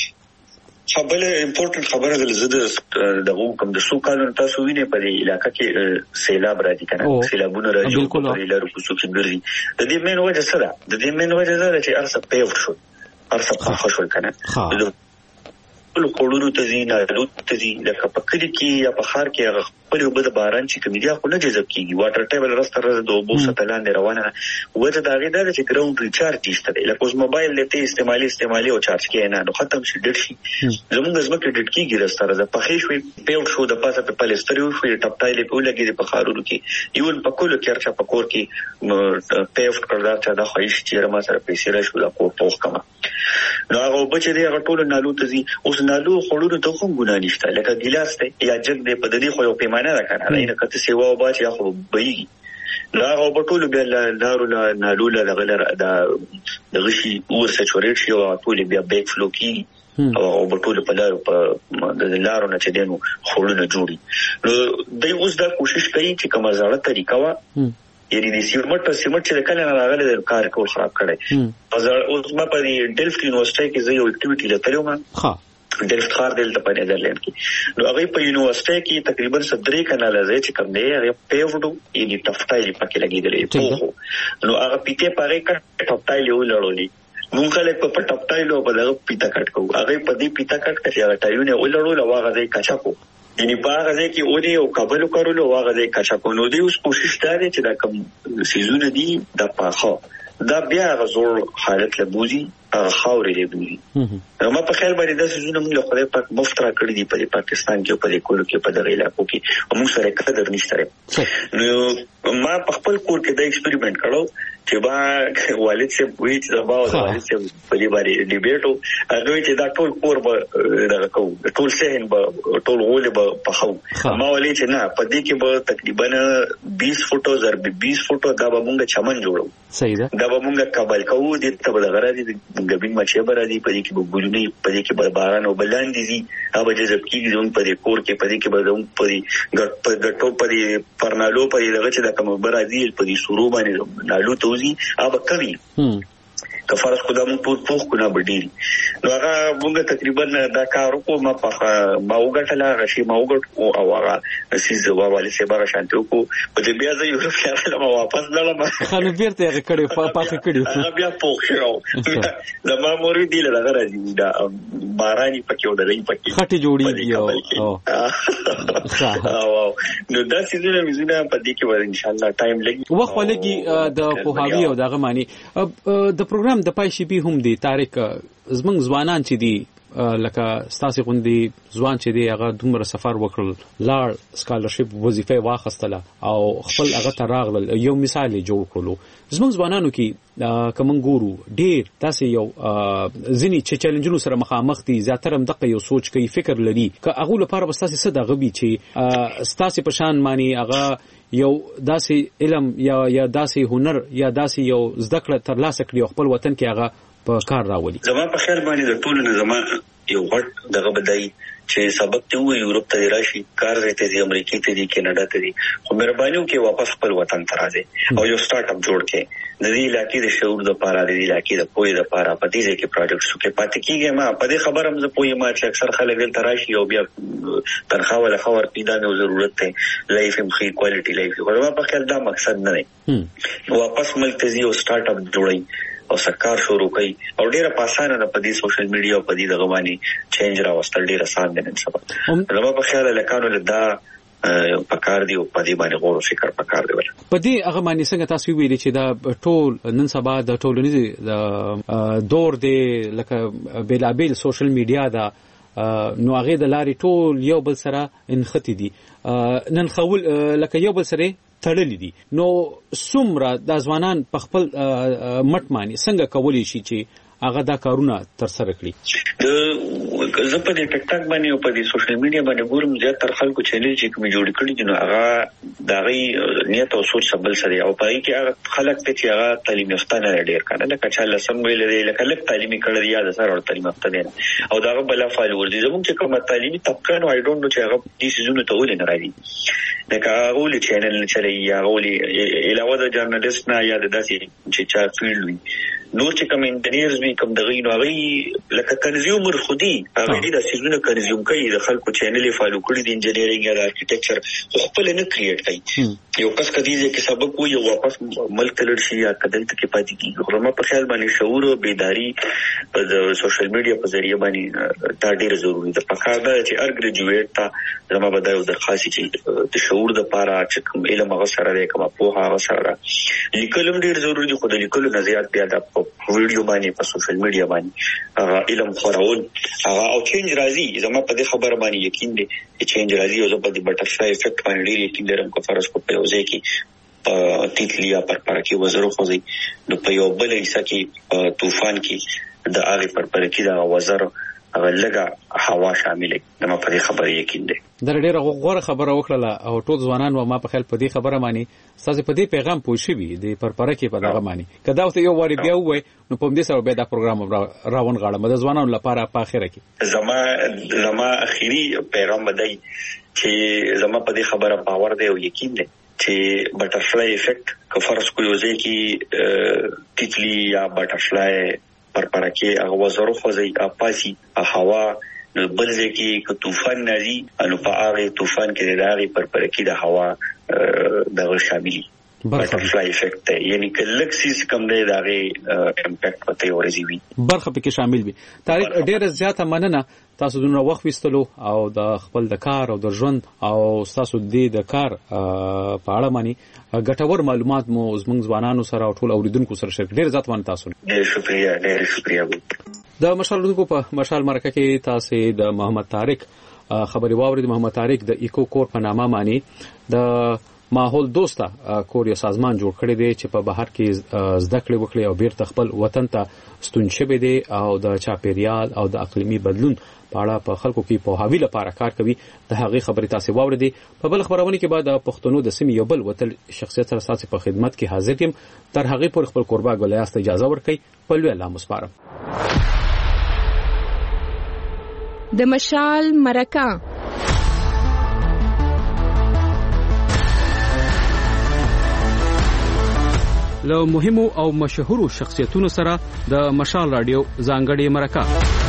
خبره امپورټنت خبره ده زده دغه کوم د سو کالونو تاسو وینئ په دې علاقې کې سیلاب راځي کنه سیلابونه راځي په لارو کوڅو کې ګرځي د دې مین وجه څه ده د دې مین وجه دا چې ارسه پیوټ شو ارسه خښول کنه ټول کورونو ته زینا لوت ته زی لکه په کلی کې یا په خار کې هغه خپل وبد باران چې کومیا خو نه جذب کیږي واټر ټیبل راستر د اوبو ستلان دی روانه وجه دا غي دا چې ګراوند ریچارج نشته لکه اوس موبایل لته استعمالي او چارج کې نه نو ختم شي ډټ شي زموږ زمکه ډټ کیږي راستر د پخې شوې پیوټ شو د پاسه په پلستر یو شوې ټپټایل په لګي په خارونو کې یو په کولو کې ارچا په کور کې پیوټ کړدا چې دا خوښ چې ما سره پیسې را شو دا کو پوښ کما نو هغه بچی دی هغه ټول نالو ته زی اوس نالو خړونو ته کوم ګنا نشته لکه ګلاس ته یا جګ دی په دې خو یو پیمانه را کنه نه کته سیوا او باچ یا خو بېږي لا او بټول بیا نارو نالو لا غلر دا غشي ور سچوریټ شي او ټول بیا بیک فلو کی او بټول په لارو په د لارو نه چې دینو خړونه جوړي نو دوی اوس دا کوشش کوي چې کومه ځاړه طریقه وا یعنی د سیمټ چې کله نه راغله د کار کول خراب کړي اوس ما په ډیلفټ یونیورسيټي کې زه یو اکټیویټي لته ها ډیلفټ خار دلته په نیدرلند کې نو هغه په یونیورسيټي کې تقریبا 3 کانال چې کوم دی هغه پیوډو یعنی ټفټایل پکې لګیدلې نو هغه پیته پاره کټ ټفټایل یو لړولې مونږ کله په ټفټایل په دغه پیته کټ کوو هغه په دې پیته کټ کې هغه ټایونه ولړول او هغه ځای کچا کو یعنی باغ ځای کې اوري او قبول کولو هغه ځای کچا کو نو دی اوس کوشش کوي چې دا کوم سيزونه دي د پاخه دا بیا غزور حالت لبوزي خاورې لبوزي نو ما په خیال باندې دا سيزونه موږ خدای پاک مفت را کړی دي په پاکستان کې په کولو کې په دغه علاقو کې موږ سره قدر نشته نو ما په خپل کور کې دا ایکسپریمنت کړو چې با والد سے وی چې دا با والد سے په دې باندې ډیبیټو هغه چې دا ټول کور به دغه کو ټول سهن به ټول غول به پخو ما ولې چې نه په دې کې به تقریبا 20 فوټو ضرب 20 فوټو دا به موږ چمن جوړو صحیح ده دا به موږ قبل کوو دې ته به غراضي سنگبین مچې برادي په دې کې به ګلونه په دې کې به باران او بلان دي هغه جذب کیږي زموږ په دې کور کې په دې کې به زموږ په دې ګټو په دې پرنالو په دې دغه چې د کوم برادي په دې شروع باندې نالو توزي هغه کوي کفارس خدا مون پوښ کو نه بډیل نو هغه موږ تقریبا دا کار وکړو ما وګټله غشي ما وګټ او هغه سیز واوالي سه بار شانته کو په دې بیا زه یو خیال ما واپس لاله ما خلک بیرته هغه کړي پاتې کړي هغه بیا پوښ شو دا ما موري دی له راځي دا باراني پکې ودرې پکې خټي جوړيږي او نو دا سيزونه مزونه په دې کې ور ان شاء الله ټایم لګي وخت ولګي د پوهاوی او دغه معنی د پروګرام د پای شي به هم دي تاریخ زمنګ ځوانان چې دي لکه ستاسو غوندي ځوان چې دی هغه دومره سفر وکړل لاړ سکالرشپ وظیفه واخستله او خپل هغه تراغل یو مثال جوړ کړلو زموږ ځوانانو کې کوم ګورو ډیر تاسو یو ځینی چې چیلنجونو سره مخامخ دي زیاتره هم دغه یو سوچ کوي فکر لري ک هغه لپاره بس تاسو څه دغه بي چې تاسو په شان معنی هغه یو داسې علم یا داسې هنر یا داسې یو زده کړه ترلاسه کړي خپل وطن کې هغه په کار راولي زما په خیال باندې د ټول نظام یو غټ دغه بدای چې سبق ته وي یورپ ته راشي کار راته دي امریکا ته دي کینیډا ته دي خو مهرباني وکړئ واپس خپل وطن ته راځي او یو سٹارټ اپ جوړ کړئ د دې علاقې د شعور د پاره د دې علاقې د پوهې د پاره په دې کې پروجیکټ شو کې پاتې کیږي ما په دې خبره هم زه پوهې ما چې اکثر خلک دلته راشي او بیا تنخواه ولا خبر پیدا نه ضرورت ته لایف هم خې کوالټي لایف خو ما په خیال دا مقصد نه دی واپس ملک ته یو سٹارټ اپ جوړي او سرکار شروع کوي او ډیره پاسانه په دې سوشل میډیا او په دې دغه باندې چینج راوستل ډیره آسان دي نن سبا نو په خیال لکانو لدا پکار دی او په دې باندې غور او فکر پکار دی په دې هغه باندې څنګه تاسو ویلي چې دا ټول نن سبا د ټولنیز دور دی لکه بیلابیل سوشل میډیا دا نو هغه د لارې ټول یو بل سره انختی دي نن خول لکه یو بل سره تړلې دي نو څومره د ځوانان په خپل مټ معنی څنګه کولی شي چې هغه دا کارونه تر سره کړي زه په دې ټک ټاک باندې او په دې سوشل میډیا باندې ګورم زیات تر خلکو چینل چې کوم جوړ کړي دي نو هغه د غي نیت او سوچ سبل سره او په کې هغه خلک ته چې هغه تعلیم یافته نه ډیر کنه لکه چې لسم ویل دی لکه لک تعلیمي کړی یا د سره تعلیم یافته دي او دا بل فالوور دي زموږ چې کوم تعلیمي طبقه نو I don't know چې هغه دې سيزونه ته ولې نه راځي لکه هغه چینل چلي یا هغه علاوه د جرنالست نه یا د داسې چې چا فیلډ وي نور چې کوم انجینیرز وي کوم دغه نو هغه لکه کنزیومر خودي هغه دې د سيزونه کنزیوم کوي د خلکو چینل فالو کړی د انجینیرینګ یا د ارکیټیکچر خپل نه کریټ کوي یو کس کدي چې سبق وي یو واپس ملک تلل شي یا کدل ته کې پاتې کیږي خو ما په خیال باندې شعور او بیداری په سوشل میډیا په ذریعہ باندې دا ډیره ضروری ده په کار دا چې ار ګریجویټ تا زما بدایو درخواست چې د شعور د پاره چې کوم علم هغه سره دی کوم په هغه سره لیکلم ډیر ضروری دي خو د لیکلو نظریات بیا د ویډیو باندې په سوشل میډیا باندې هغه علم خورول هغه او چینج راځي زما په دې خبره باندې یقین دي چې چینج راځي او زه په دې بټرفلای افیکټ باندې ډیر یقین لرم کو فرض کو په وځي کې تیتلیا پر کې وزرو خوځي نو په یو بل حصہ کې طوفان کې د هغه پر کې دا وزر هغه لګه هوا شاملې نو په دې خبره یقین دي در ډیره غوړه خبره وکړه او ټول ځوانان و ما په خیال په دې خبره مانی تاسو په دې پیغام پوښیوي د پرپره کې په دغه مانی کدا ته یو واری بیا وای نو په دې سره به دا پروګرام راون غاړه د ځوانانو لپاره په اخره کې زما اخیری پیغام بدای چې زما په دې خبره باور دی او یقین دی چې بټرفلای افیکټ کو فرض کو یو ځای کې تیتلی یا بټرفلای پر کې هغه وزرو خوځي اپاسي هوا بل ځکه ک طوفان نازي انو په هغه طوفان کې د هغه پر کې د هوا دغه شاملي بټرفلای افیکټ یعنی کله چې کوم دی دغه امپیکټ پته ورزي وي برخه پکې شامل وي تاریخ ډیره زیاته مننه تاسو دونه وخت وستلو او د خپل د کار او د ژوند او تاسو د کار په اړه مانی ګټور معلومات مو زموږ ځوانانو سره او ټول اوریدونکو سره شریک ډیر زیات من تاسو ډیر شکریا د مشال اردو په مشال مرکه کې تاسو د محمد طارق خبري واورید محمد طارق د ایکو کور په نامه مانی د ماحول دوسته کور یو سازمان جوړ کړی دی چې په بهر کې زده کړې وکړي او بیرته خپل وطن ته ستون شوی دی او د چاپیریال او د اقلیمي بدلون په اړه په خلکو کې پوهاوی لپاره کار کوي. د هغې خبرې تاسو واوریدې. په بل خبرونه کې بعد د پښتنو د سیمې یو بل وتل شخصیت سره تاسو په خدمت کې حاضر یم. تر هغې پورې خپل قربا ګلیاس ته اجازه ورکړئ. په لوی الله مسپارم. د مشال مرکه له مهمو او مشهورو شخصیتونو سره د مشال رادیو ځانګړې مرکه.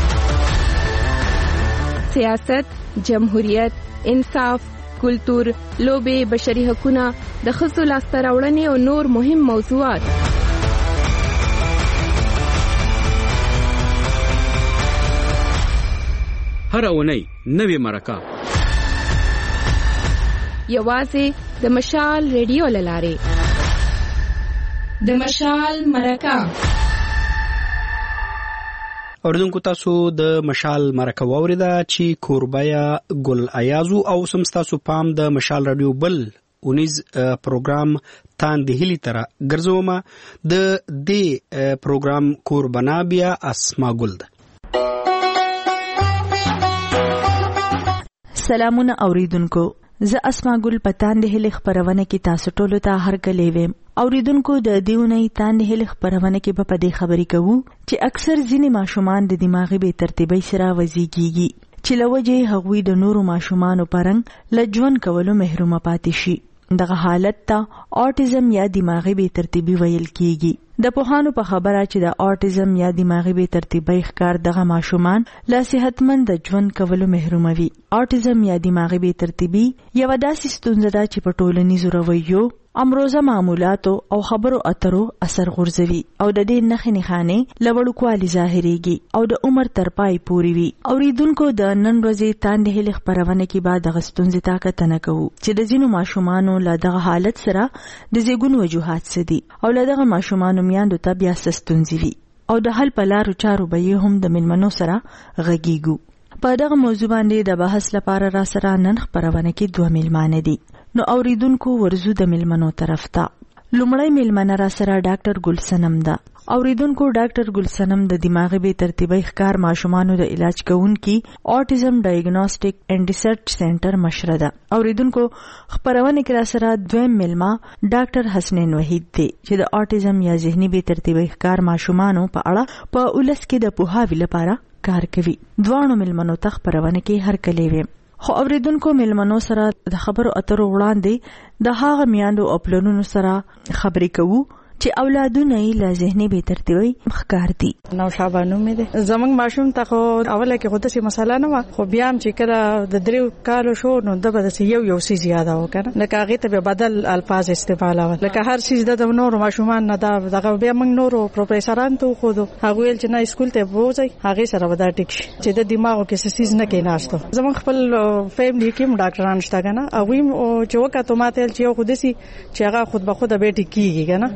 سیاست، جمهوریت، انصاف، کلتور، لوبې، بشري حقوقونه، د ښځو لاسته راوړنې او نور مهم موضوعات. هر اونۍ نوې مرکه یوازې د مشال ریډیو لاره. د مشال مرکه. اوردونکو تاسو د مشال مرکه واوریده چې کوربایا ګل ایازو او سمستاسو پام د مشال رادیو بل اونیز پروګرام تان د هلی تر ګرځومه. د دې پروګرام کوربنا بیا اسما ګل ده. سلامونه اوریدونکو، زه اسما ګل پتان د هلی خبرونه کې تاسو ټولو ته هرکلی ویم. اوریدونکو، د دیونی تان د هلی خبرونه کې په دې خبرې کوو چې اکثر ځینې ماشومان د دماغي بې ترتیبۍ سره وزیږي چې لوجه هغوی د نورو ماشومانو پرنګ لجون کولو محروم پاتې شي. دغه حالت ته اوټیزم یا دماغي بې ترتیبي ویل کیږي. د پوهانو په خبره چې د اوټیزم یا دماغي بې ترتیبۍ ښکار دغه ماشومان له صحتمند ژوند کولو محروموي. اوټیزم یا دماغي بې ترتیبي یو داسې ستونزه ده چې په ټولنیزو رویو، امروزه معمولاتو او خبرو اترو اثر غورځوي او د دې نښې نښانې له وړوکوالي ظاهرېږي او د عمر تر پای پورې وي. اوریدونکو، د نن ورځې تاندې هلې خپرونه کې به دغه ستونزې ته کتنه کوو چې د ځینو ماشومانو له دغه حالت سره د زیږون وجوهات څه دي او له دغه ماشومانو میاندو ته بیا څه ستونزې وي او د حل په لارو چارو به یې هم د مېلمنو سره غږیږو. په دغه موضوع باندې د بحث لپاره را سره نن خپرونه کې 2 میلمانه دي. نو اوریدونکو، ورزو د میلمنو طرف ته. لومړی میلمنه را سره ډاکټر ګل صنم ده. اوریدونکو، ډاکټر ګل صنم د دماغي بې ترتیبۍ ښکار ماشومانو د علاج کوونکي اوټیزم ډایګنوستیک اینډ ریسرچ سنټر مشره ده. اوریدونکو، خبرونه کې را سره دویم میلمه ډاکټر حسنین وحید دی چې د اوټیزم یا ذهني بې ترتیبۍ ښکار ماشومانو په اړه په ولس کې د پوهاوي لپاره کار کوي. دوانو میلمنو ته خبرونه کې هرکلی ویم. خو اوریدونکو، میلمنو سره د خبرو اترو وړاندې د هغه میاندو او پلانونو سره خبرې کوو چې اولادونه یې له ذهني بې ترتیبۍ ښکار دي. نو شابانو مې ده زمنګ ماشوم ته خو اوله کې خو داسې مسله نه و، خو بیا هم چې کله د 3 کالو شو نو د به داسې یو څه زیاده وکړه، لکه هغې ته به بدل الفاظ استعمالول، لکه هر څیز د نورو ماشومان نه دغه بیا موږ نورو پروفیسوران ته وښودو، هغوی ویل چې نه اسکول ته بوځئ، هغې سره به دا ټیک شي چې د دماغو کې څه څیز نه کېناستو. زموږ خپل فیملي کې هم ډاکټران شته که نه، هغوی چې وکتو ما ته ویل چې یو خو داسې چې هغه خود به خوده به ټیک کېږي که نه،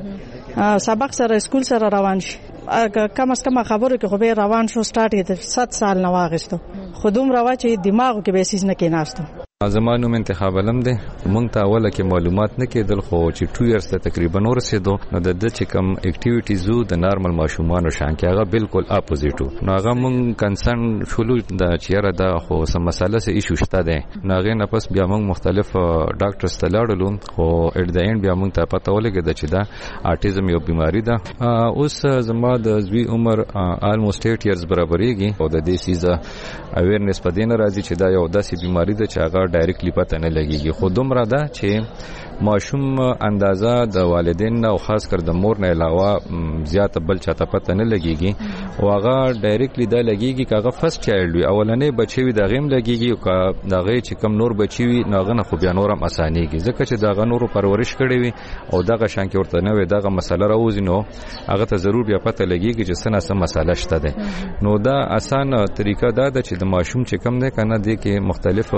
سبق سره اسکول سره روان شي، کم از کم خبرو کې خو به روان شو، سٹارټ یې 7 سال نه واغستو، خو دومره وا چې دماغو کې به سیز نه کېناستو. زمانو من انتخاب علم ده مونږ ته اوله کې معلومات نه کېدل، خو چې 2 ایرز ته تقریبا ورسېدو نو د چې کم اکټیویټیزو د نارمل ماشومانو شان کې هغه بالکل اپوزیټو، نو هغه مونږ کنسرن شولو د چیرې دا خو سم مسله سه ایشو شته ده، نو هغه نه پس بیا مونږ مختلف ډاکټرز ته لاړو، خو اټ د اینډ بیا مونږ ته پته ولګېده چې دا اټیزم یو بیماری ده. اوس زما د زوی عمر آلموست 8 ایرز برابرېږي او د دې سیزه اویرنس په دین راځي چې دا یو داسې بیماری ده چې هغه ډایرکټلی پته نه لګیږي، خو دومره ده چې ماشوم اندازه د والدین او خاص کر د مور نه علاوه زیاته بل چاته پته نه لګیږي او هغه ډایرکټلی دا لګیږي چې هغه فرست چایلډ وي، اولنې بچي وي دا غیم لګیږي او دا غي چې کم نور بچي وي ناغه نه خو بیا نورم اسانيږي، ځکه چې دا غ نورو پرورش کړي وي او دغه شان کې ورته نه وي دغه مسله راوځي، نو هغه ته ضرور بیا پته لګیږي چې څه نه څه مسله شته ده. نو دا اسانه طریقه دا ده چې د ماشوم چې کم نه کنه دي کې مختلف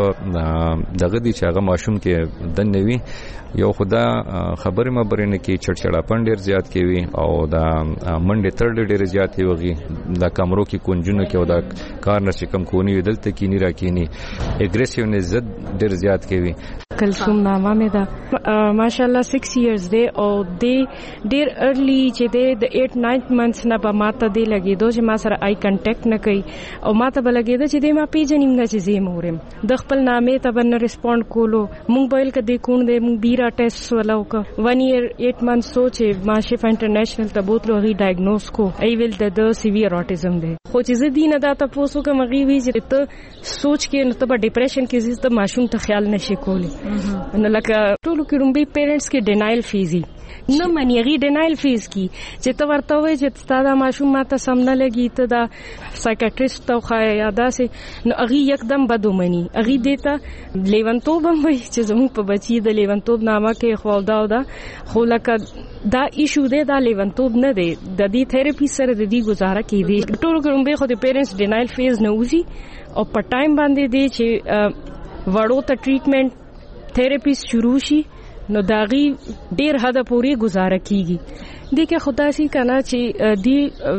دغه دي چې هغه ماشوم کې دنه وي، یو خدا خبرې مبرنه کې چړچړاپن ډیر زیات کوي او دا منډه تر ډیر زیات وي، دا کمرو کې کونجونه کې او دا کار نشي کم کونی دلته کې نه راکینی اګریسیونس زد ډیر زیات کوي. کلثوم نامه مې ده ماشاءالله 6 years دی او د ډیر ارلی چې د 8-9 months نه به ماته دی لګیدو چې ما سره آی کانټیکټ نه کوي او ماته به لګیدو چې د ما پیژنیم نه چې زه مورم د خپل نامې ته بن ریسپونډ کولو مونږ بیل کدي کون دې مونږ بیرا ټیسټ ولاو کا 1 year 8 months سوچ ما شفا انټرنیشنل ته بوتلو غي ډایګنوز کو ای ویل د سیویر اټیزم دی خو چې زه دینه دا تاسو کوم غي وی چې ته سوچ کې نو ته په ډیپریشن کې زیات ماشوم ته خیال نشي کولی نو لکه ټولو کې رومبي پیرنټس کې ډینایل فیزي نه منی غي ډینایل فیز کی چې ته ورته وای چې ستاسو ماشوم ماته سم نه لګي ته دا سایکیاټریست ته خو یاده سي نو اغي یکدم بدو منی اغي دیتا لیونتوب هم وای چې زموږ په بچی د لیونتوب نامه کې خو دا خو لکه دا ایشو دی دا لیونتوب نه دی د دې تھراپي سره د دې گزاره کیږي ټول کوم به خو د پیرنټس ډینایل فیز نه وځي او په ټایم باندې دی چې وړو ته ټریټمنټ تھراپي شروع شي نو داغي ډیر حد پورې گزاره کیږي د کې خدای سي کنه چې دی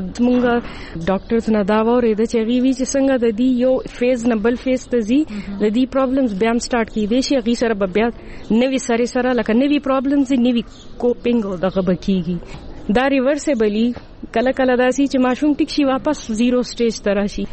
مونږه ډاکټرز نه دا وره د چغي وی چې څنګه د دی یو فیز نه بل فیز ته زی د دې پرابلمز بیا هم سٹارټ کیږي شي غي سره بیا نوې سره لکه نوې پرابلمز نوې کوپینګ او دغه بکیږي دا ریورسیبلی کله کله داسي چې ماشوم ټیک شي واپس زیرو سټیج ته راشي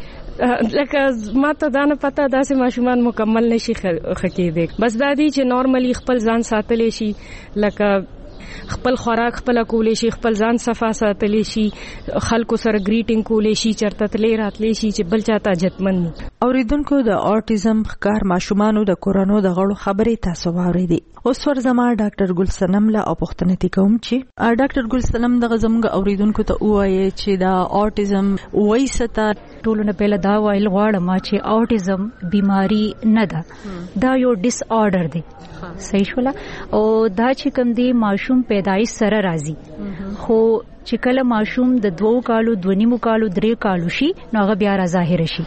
لکه ما ته دا نه پته داسې ماشومان مکمل نشي خکېدی بس دا دی چې نورمالي خپل ځان ساتلی شي لکه خپل خوراک خپل کولی شي خپل ځان صفا ساتلی شي خلکو سره گریټینګ کولی شي چرته تلې راتلی شي چې بل چاته عزتمن ني اوریدونکو د اوټیزم ښکار ماشومانو د کورونو د غړو خبرې تاسو واورېدې اوس ورزما ډاکټر ګل سنم له اپوښتنه کوم چې ډاکټر ګل سنم د زموږ اوریدونکو ته وایي چې دا اوټیزم وایسته ټولو نه پهله دا وایل غواړم چې اوټیزم بیماری نه ده دا یو ډیس آرډر دی صحیح شولا او دا چې کوم دی ماشوم پیدایش سره راځي خو چې کله ماشوم د 2 کالو 2.5 کالو 3 کالو شي نو هغه بیا را ظاهر شي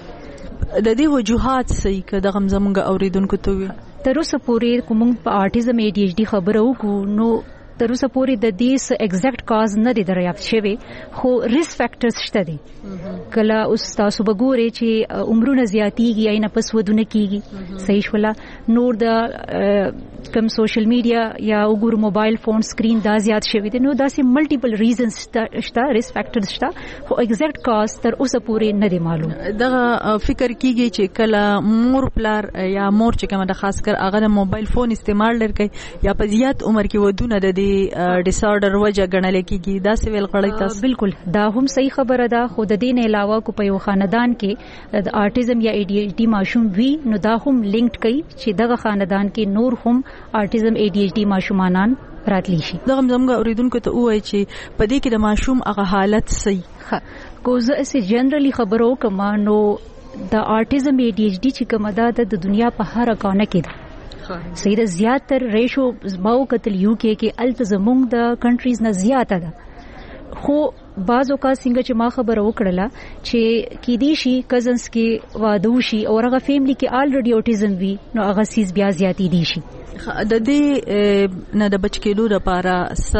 د دې وجوهات صحیح کده زموږ اوریدونکو ته وي تر اوسه پورې کوم په آټیزم ADHD خبرو کو نو تر اوسه پورې د دې ایگزیکټ کاز نه دی دریافت شوی خو ریسک فیکټرز شته دي کله اوس تاسو وګورئ چې عمرونه زیاتیږي یا نه پس ودونه کیږي صحیح شولا نور د کم سوشل میډیا یا وګور موبایل فون سکرین دا زیات شوی دي نو دا سي ملټیپل ریزنز شته ریسک فیکټرز شته خو ایگزیکټ کاز تر اوسه پورې نه دی معلوم دا فکر کیږي چې کله مور پلار یا مور چې کومه د خاص کر هغه د موبایل فون استعمال لري یا په زیات عمر کې ودونه د ډیس آرډر وجه غنل کیږي دا سی ویل غړی تاسو بالکل دا هم صحیح خبره ده خو د دې نه علاوه کو په یو خاندان کې د آټیزم یا ADHD ماشوم وی نو دا هم لینکډ کوي چې دغه خاندان کې نور هم آټیزم ADHD ماشومانان راتلی شي دغه زموږ اوریدونکو ته وایي چې په دې کې د ماشوم هغه حالت صحیح کو زه سه جنرالي خبرو کوم نو د آټیزم ADHD چې کومه ده د دنیا په هر کونه کې ده صحیح ده زیاتر ریشو باو قتل UK کې التزمون د کنټریز نه زیاته ده خو بعضو کا څنګه چې ما خبر وکړله چې کې دي شي کزنس کې واده شي او هغه فیملی کې الریډي اوټیزم وي نو هغه سیس بیا زیاتی دي شي د دې نه د بچ کېدو لپاره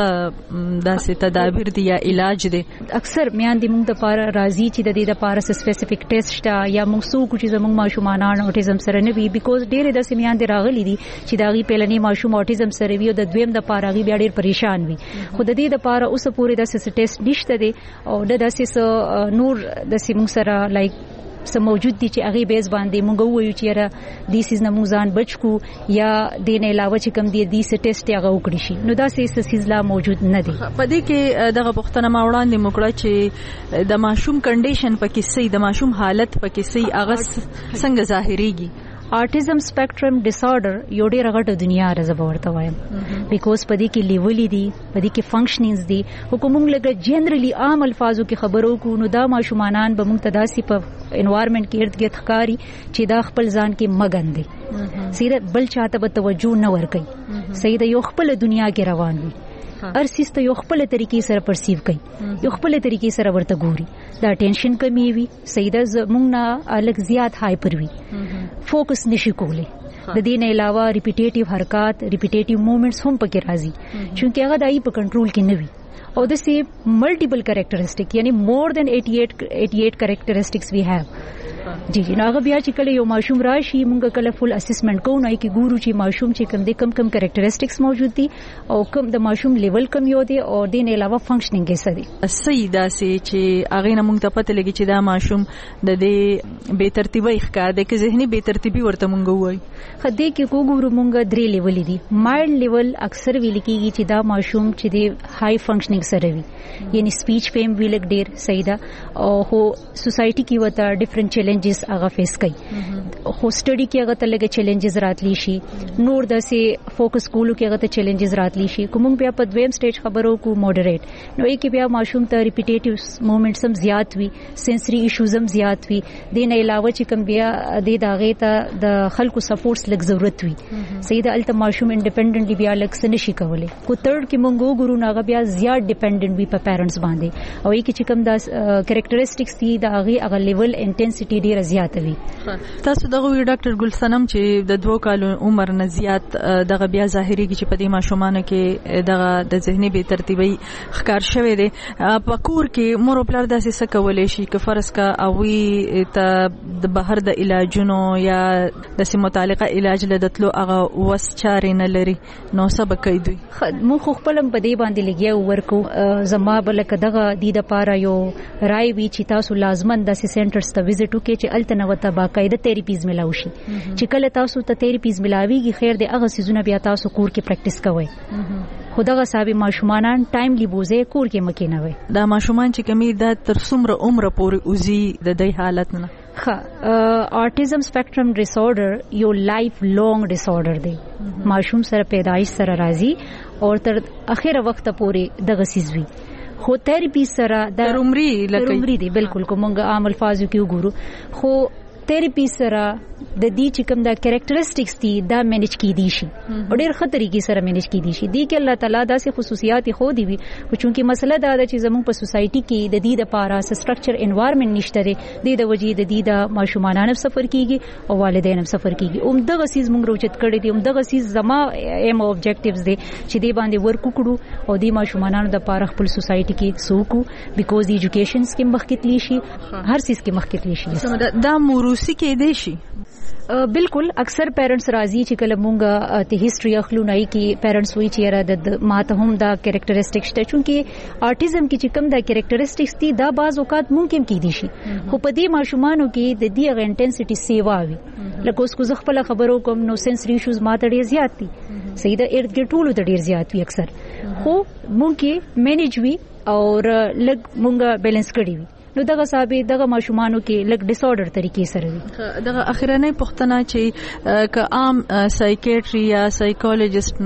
داسې تدابیر دي یا علاج دي اکثر میان دي موږ د لپاره راضي چې د دې لپاره سپیسیفیک ټیسټ شته یا موږ څوک چې زموږ ماشومان اوټیزم سره نه وي بیکوز ډېر د سیمیان دي راغلي دي چې داغي پهلنی ماشوم اوټیزم سره وي او د دویم د لپاره غي بیا ډېر پریشان وي خو د دې لپاره اوس پورې د ټیسټ نشته دي او د داسې نور د سیمو سره لایک سم موجود دي چې هغه بیس باندې موږ وایو چې را د سیز نه موږ ځان بچو یا د نه علاوه چې کم دي د ټیسټ هغه وکړي شي نو دا سیز لا موجود نه دي په دې کې دغه پښتنه ما وړاندې موکړه چې د ماشوم کنډیشن پکې سي د ماشوم حالت پکې سي هغه څنګه ظاهريږي آټیزم سپیکټرم ډیس آرډر یو ډېر غټه دنیا راځه ورته وایم بیکوز پدې کې لیولې دي پدې کې فنکشنینګز دي حکومت لګه جنرالي عام الفاظو کې خبرو کو نو دا ماشومان به موږ تداسي په انوایرنمنت کې ارد گرد ښکاری چې دا خپل ځان کې مګن دي سیده بل چاته به توجه نه ور کوي سیده یو خپل دنیا کې روان وي ارسیس ته یو خپل طریقې سره پرسیو کوي یو خپل طریقې سره ورته ګوري دا ټینشن کمی وي سیده زموږ نه الګ زیات هایپر وي فوکس نشي کولی د دې نه علاوه ریپیټیټیو حرکات ریپیټیټیو موومېنټس هم پکې راځي چې هغه دای په کنټرول کې نه وي او د سی ملټیپل کریکټریسټک یعنی مور دین 88 کریکټریسټکس وی هاف جی نو هغه بیا چې کله یو ماشوم راشي موږ کله فل اسسمنت کوو نو کې ګورو چې ماشوم چې کوم د کم کریکټریسټکس موجود دي او کوم د ماشوم لیول کم یو دی او د نه علاوه فنکشنینګ یې څه دي. سیدا سي چې هغه نه موږ ته پته لګي چې دا ماشوم د دې بے ترتیبي ښکار دی کې ذهني بے ترتیبي ورته موږ وایي. خدای کې کو ګورو موږ درې لیول دي. مایلډ لیول اکثر ویل کېږي چې دا ماشوم چې دی های فنکشنینګ سره وي یعنی سپیچ فیم وی لګ ډیر سیدا او هو سوسایټي کې وته ډیفرنٹ چیلنجز هغه فیس کوي خو سټڈی کې هغه ته لګ چیلنجز راتلی شي نور داسې فوکس کولو کې هغه ته چیلنجز راتلی شي کوم بیا په دویم سټیج خبرو کو موډریټ نو یې کې بیا ماشوم ته ریپیټیټیو موومېنټس هم زیات وي سنسري ایشوز هم زیات وي د نه علاوه چې کوم بیا د داغه ته د خلکو سپورټس لګ ضرورت وي سیدا الته ماشوم انډیپندنټلی بیا لګ سن شي کولای کو ترډ کې مونږ ګورو ناغه بیا زیات ډیپندنټ وي په پیرنټس باندې او یې کې چې کوم د کریکټریسټکس دي د هغه لیول انټنسټی ډیره زیاته وي. تاسو دغه وی ډاکټر ګل صنم چې د 2 کالو عمر نه زیات دغه بیا ظاهري کې چې په دې ماشومانو کې دغه د ذهني بے ترتیبي ښکار شوی دی په کور کې مور او پلار داسې څه کولای شي چې فرض کا اوی ته د بهر د علاجونو یا د متعلقه علاج لدتلو هغه وس چارې نه لري نو سبا کوي دوی مو خو خپل په دې باندې لګیا ورکو زما بلک دغه د لپاره یو رای وی چې تاسو لازمن د سنټرز ته وزټ وکړئ چې الته نو باقاعده تھراپیز ملاوي شي چې کله تاسو ته تھراپیز ملاويږي خیر د هغه سيزونه بیا تاسو کور کې پریکټیس کوئ خدغه صاحب ماشومان ټایملی بوزه کور کې مکینه وي دا ماشومان چې کمی د تر څومره عمر پورې اوزي د دې حالت نه autism spectrum disorder یو لایف لانګ ډیسارډر دی ماشوم سره پیدایش سره راځي او تر اخیره وخت پورې دغه سيزوي خو تھراپی سره د عمرې دی بالکل کومه عام الفاظو کې وګورو خو تھراپی سره د دې چې کوم دا کریکټریسټکس دي دا مینیج کیدی شي او ډېر خطرې کې سره مینیج کیدی شي دی کې الله تعالی داسې خصوصیات خو دی وي او چونکی مسله دا ده چې زموږ په سوسایټي کې د دې لپاره سټرکچر انوایرنمنت نشته دی د وجې د دې د ماشومانانو سفر کیږي او والدینو سفر کیږي دغه سیز موږ روچت کړی دی دغه سیز زما ایم اوبجیکټیوز دي چې دې باندې ورک کړو او دې ماشومانانو د لپاره خپل سوسایټي کې سوکو بیکوز ایجوکیشن سکیم مخکتلی شي هر سیز کې مخکتلی شي دا موروثي کې دی شي بالکل اکثر پیرنټس راضي چې کله مونږه ته هیستوري اخلو نه کی پیرنټس وی چې را د ماته هم دا کریکټریسټکس ته چونکی آټیزم کې چې کوم دا کریکټریسټکس دي دا بعض اوقات ممکن کې دي شي خو په دې ماشومانو کې د دې انټنسټي سیوا وي لکه اوس کو زه خپل خبرو کوم نو سنسري ایشوز ماته ډیر زیات دي سیدا ارد ګټ ټولو ته ډیر زیات وي اکثر خو مونږه مینیج وي او لګ مونږه بیلانس کړی وي نو دغه صاحب دغه ماشومانو کې لګ ډیسارډر طریقې سره وي دغه اخرنۍ پوښتنه چې ک عام سایکیټری یا سایکولوژیست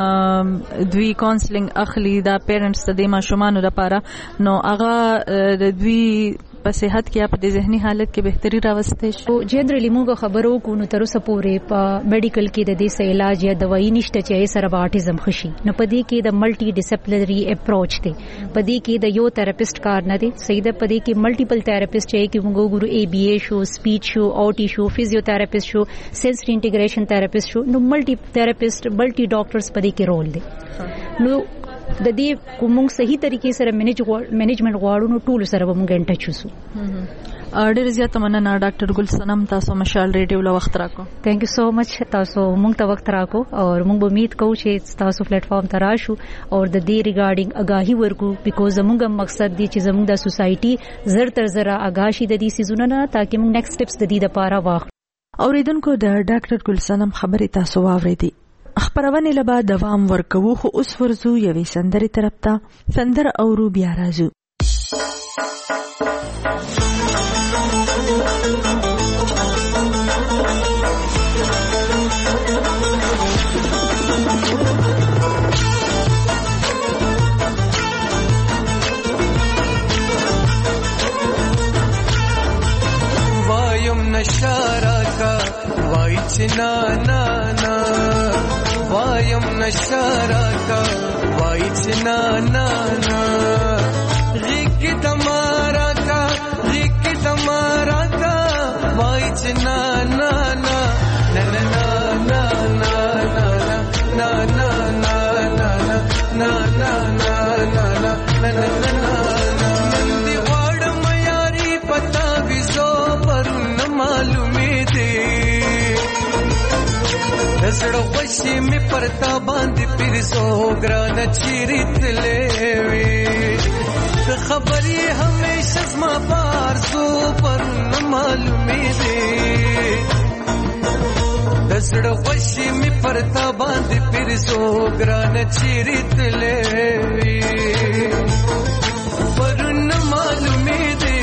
نه دوی کونسلینګ اخلي دا پیرنټس ته د ماشومانو لپاره نو هغه د دوی په صحت کې په ذهني حالت کې بهتري راوستي شي جنرالي موږ خبرو کو نو تر اوسه پورې په میډیکل کې د دې سه علاج یا دوايي نشته چې سره آټیزم خشي نو په دې کې د ملټي ډیسپلینری اپروچ دی په دې کې د یو تھراپیسټ کار نه دی صحیح ده په دې کې ملټیپل تھراپیسټ چې کې موږ ګورو اي بي اي شو سپیچ شو اوټي شو فزیوتھراپیسټ شو سنسري انټیګریشن تھراپیسټ شو نو ملټي تھراپیسټ ملټي ډاکټرز په دې کې رول دی نو د دې کوم صحیح طریقې سره مینجمنت غواړو نو ټول سره موږ ان ټچ وسو ډېر زیات مننه ډاکټر ګل صنم تاسو مشال ریډیو له وخت راکو ثانک یو سو مچ تاسو موږ ته وخت راکو او موږ امید کوو چې تاسو پلیټ فارم ته راشو او د دې ریګارډینګ اگاهي ورکو بیکوز زموږ مقصد دی چې زموږ د سوسایټي زر تر زر اگاهي د دې سيزونه نه تاکي موږ نیکسټ سټیپس د دې لپاره واخلو اوریدونکو د ډاکټر ګل صنم خبرې تاسو واوریدي خبرونه له بعد دوام ورکوو خو اوس ورزو یوې سندرې طرف ته سندر اورو بیا راځو وایم نشارا کا وای چنا نا نا وایم نشارا کا وای چنا نا نا غیق تمہارا کا غیق تمہارا کا وای چنا نا نا نا نا نا نا نا نا نا نا نا نا نا نا نا نا نا نا زړه خوشي می پرتا باندې پیرسو ګران چیرې تلې وي خبرې همیشه زما پارسو پر معلومې دي زړه خوشي می پرتا باندې پیرسو ګران چیرې تلې وي پر معلومې دي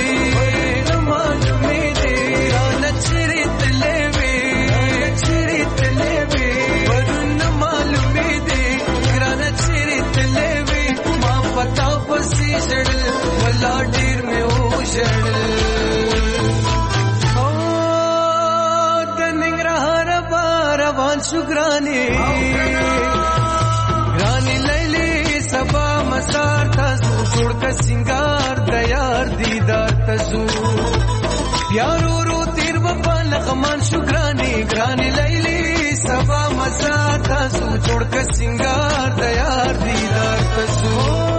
ولا ډیر مې وژړل او د ننګرهار روان شو ګراني لیلی سبا مسار تاسو جوړ کا سنگار د یار دیدار تاسو یارو رو تیر وفا لغمان شو ګراني لیلی سبا مسار تاسو جوړ کا سنگار د یار دیدار تاسو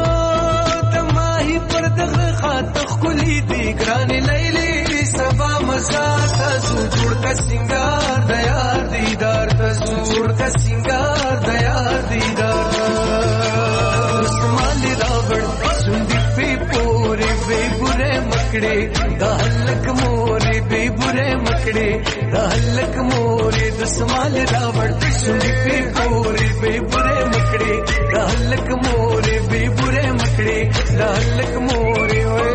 پر دغه خاطر کلی دی ګران لیلی سبا مسار تاسو جوړ کا سنگار د یار دیدار تاسو جوړ کا سنگار د یار دیدار استعمال راوړ سندې په پورې به ګره مکړې د هلک مورې به ګره مکړې د هلک مورې د استعمال راوړ سندې په پورې به ګره مکړې د هلک مورې به ګره مکړې د هلک مورې وې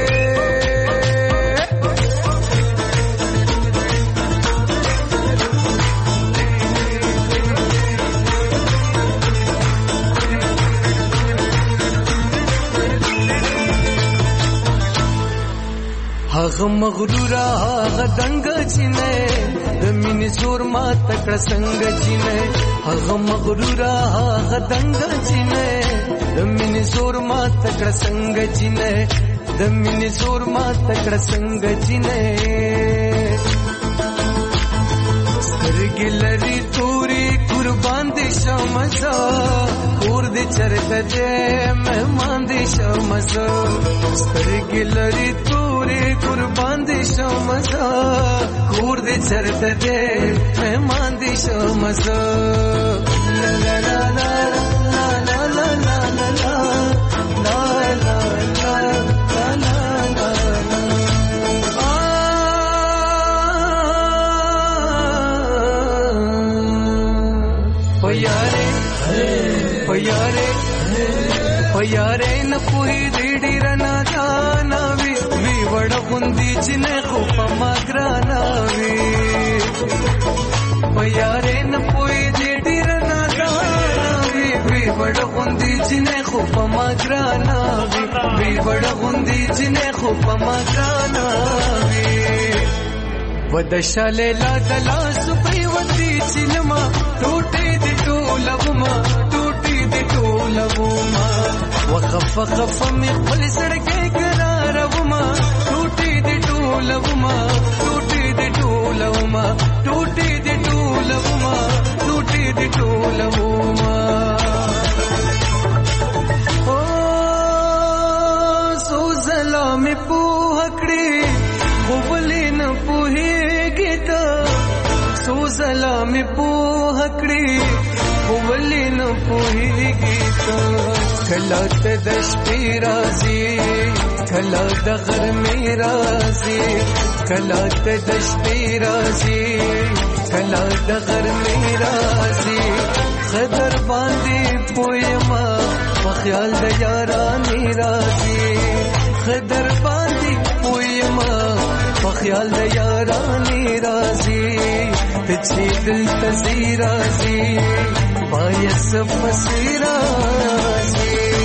هغه مغرورا هغه دنګ چینه د مینې زور ما تکړه څنګه چینه هغه مغرورا هغه دنګ چینه د مینې زور ما تکړه څنګه چینه د مینې زور ما تکړه څنګه چینه سترګې لري توري قربان دي شمزه کور دې چرته دې مهمان دي شمزه سترګې لري توري قربان دي شمزه کور دې چرته دې مهمان دي شمزه لا لا لا لا لا لا لا لا پياره نه پوهې دې ډېر نه جانا وي وړ غوندي چې نه خو په ما ګرانا وي پياره نه پوهې دې ډېر نه جانا وي وړ غوندي چې نه خو په ما ګرانا وي وړ غوندي چې نه خو په ما ګرانا وي ودشاله لا دلا سپي ودي چلما ټوټې دې ټولوما ټوټې دې ټولوما وخف خف مې خپل سړکې قراروما ټوټې دې ټولوما ټوټې دې ټولوما ټوټې دې ټولوما ټوټې دې ټولوما او سو زلام په هکړې خپلې نه پوهېږي ته سو زلام په هکړې خپلې نه پوهېږي ته کله ته د شپې راځي کله د غرمې راځي کله ته د شپې راځي کله د غرمې راځي خدر باندې پوهېما په خیال د یارانې راځي خدر باندې پوهېما په خیال د یارانې راځي ته چې دل ته زی راځي پایس پسې راځي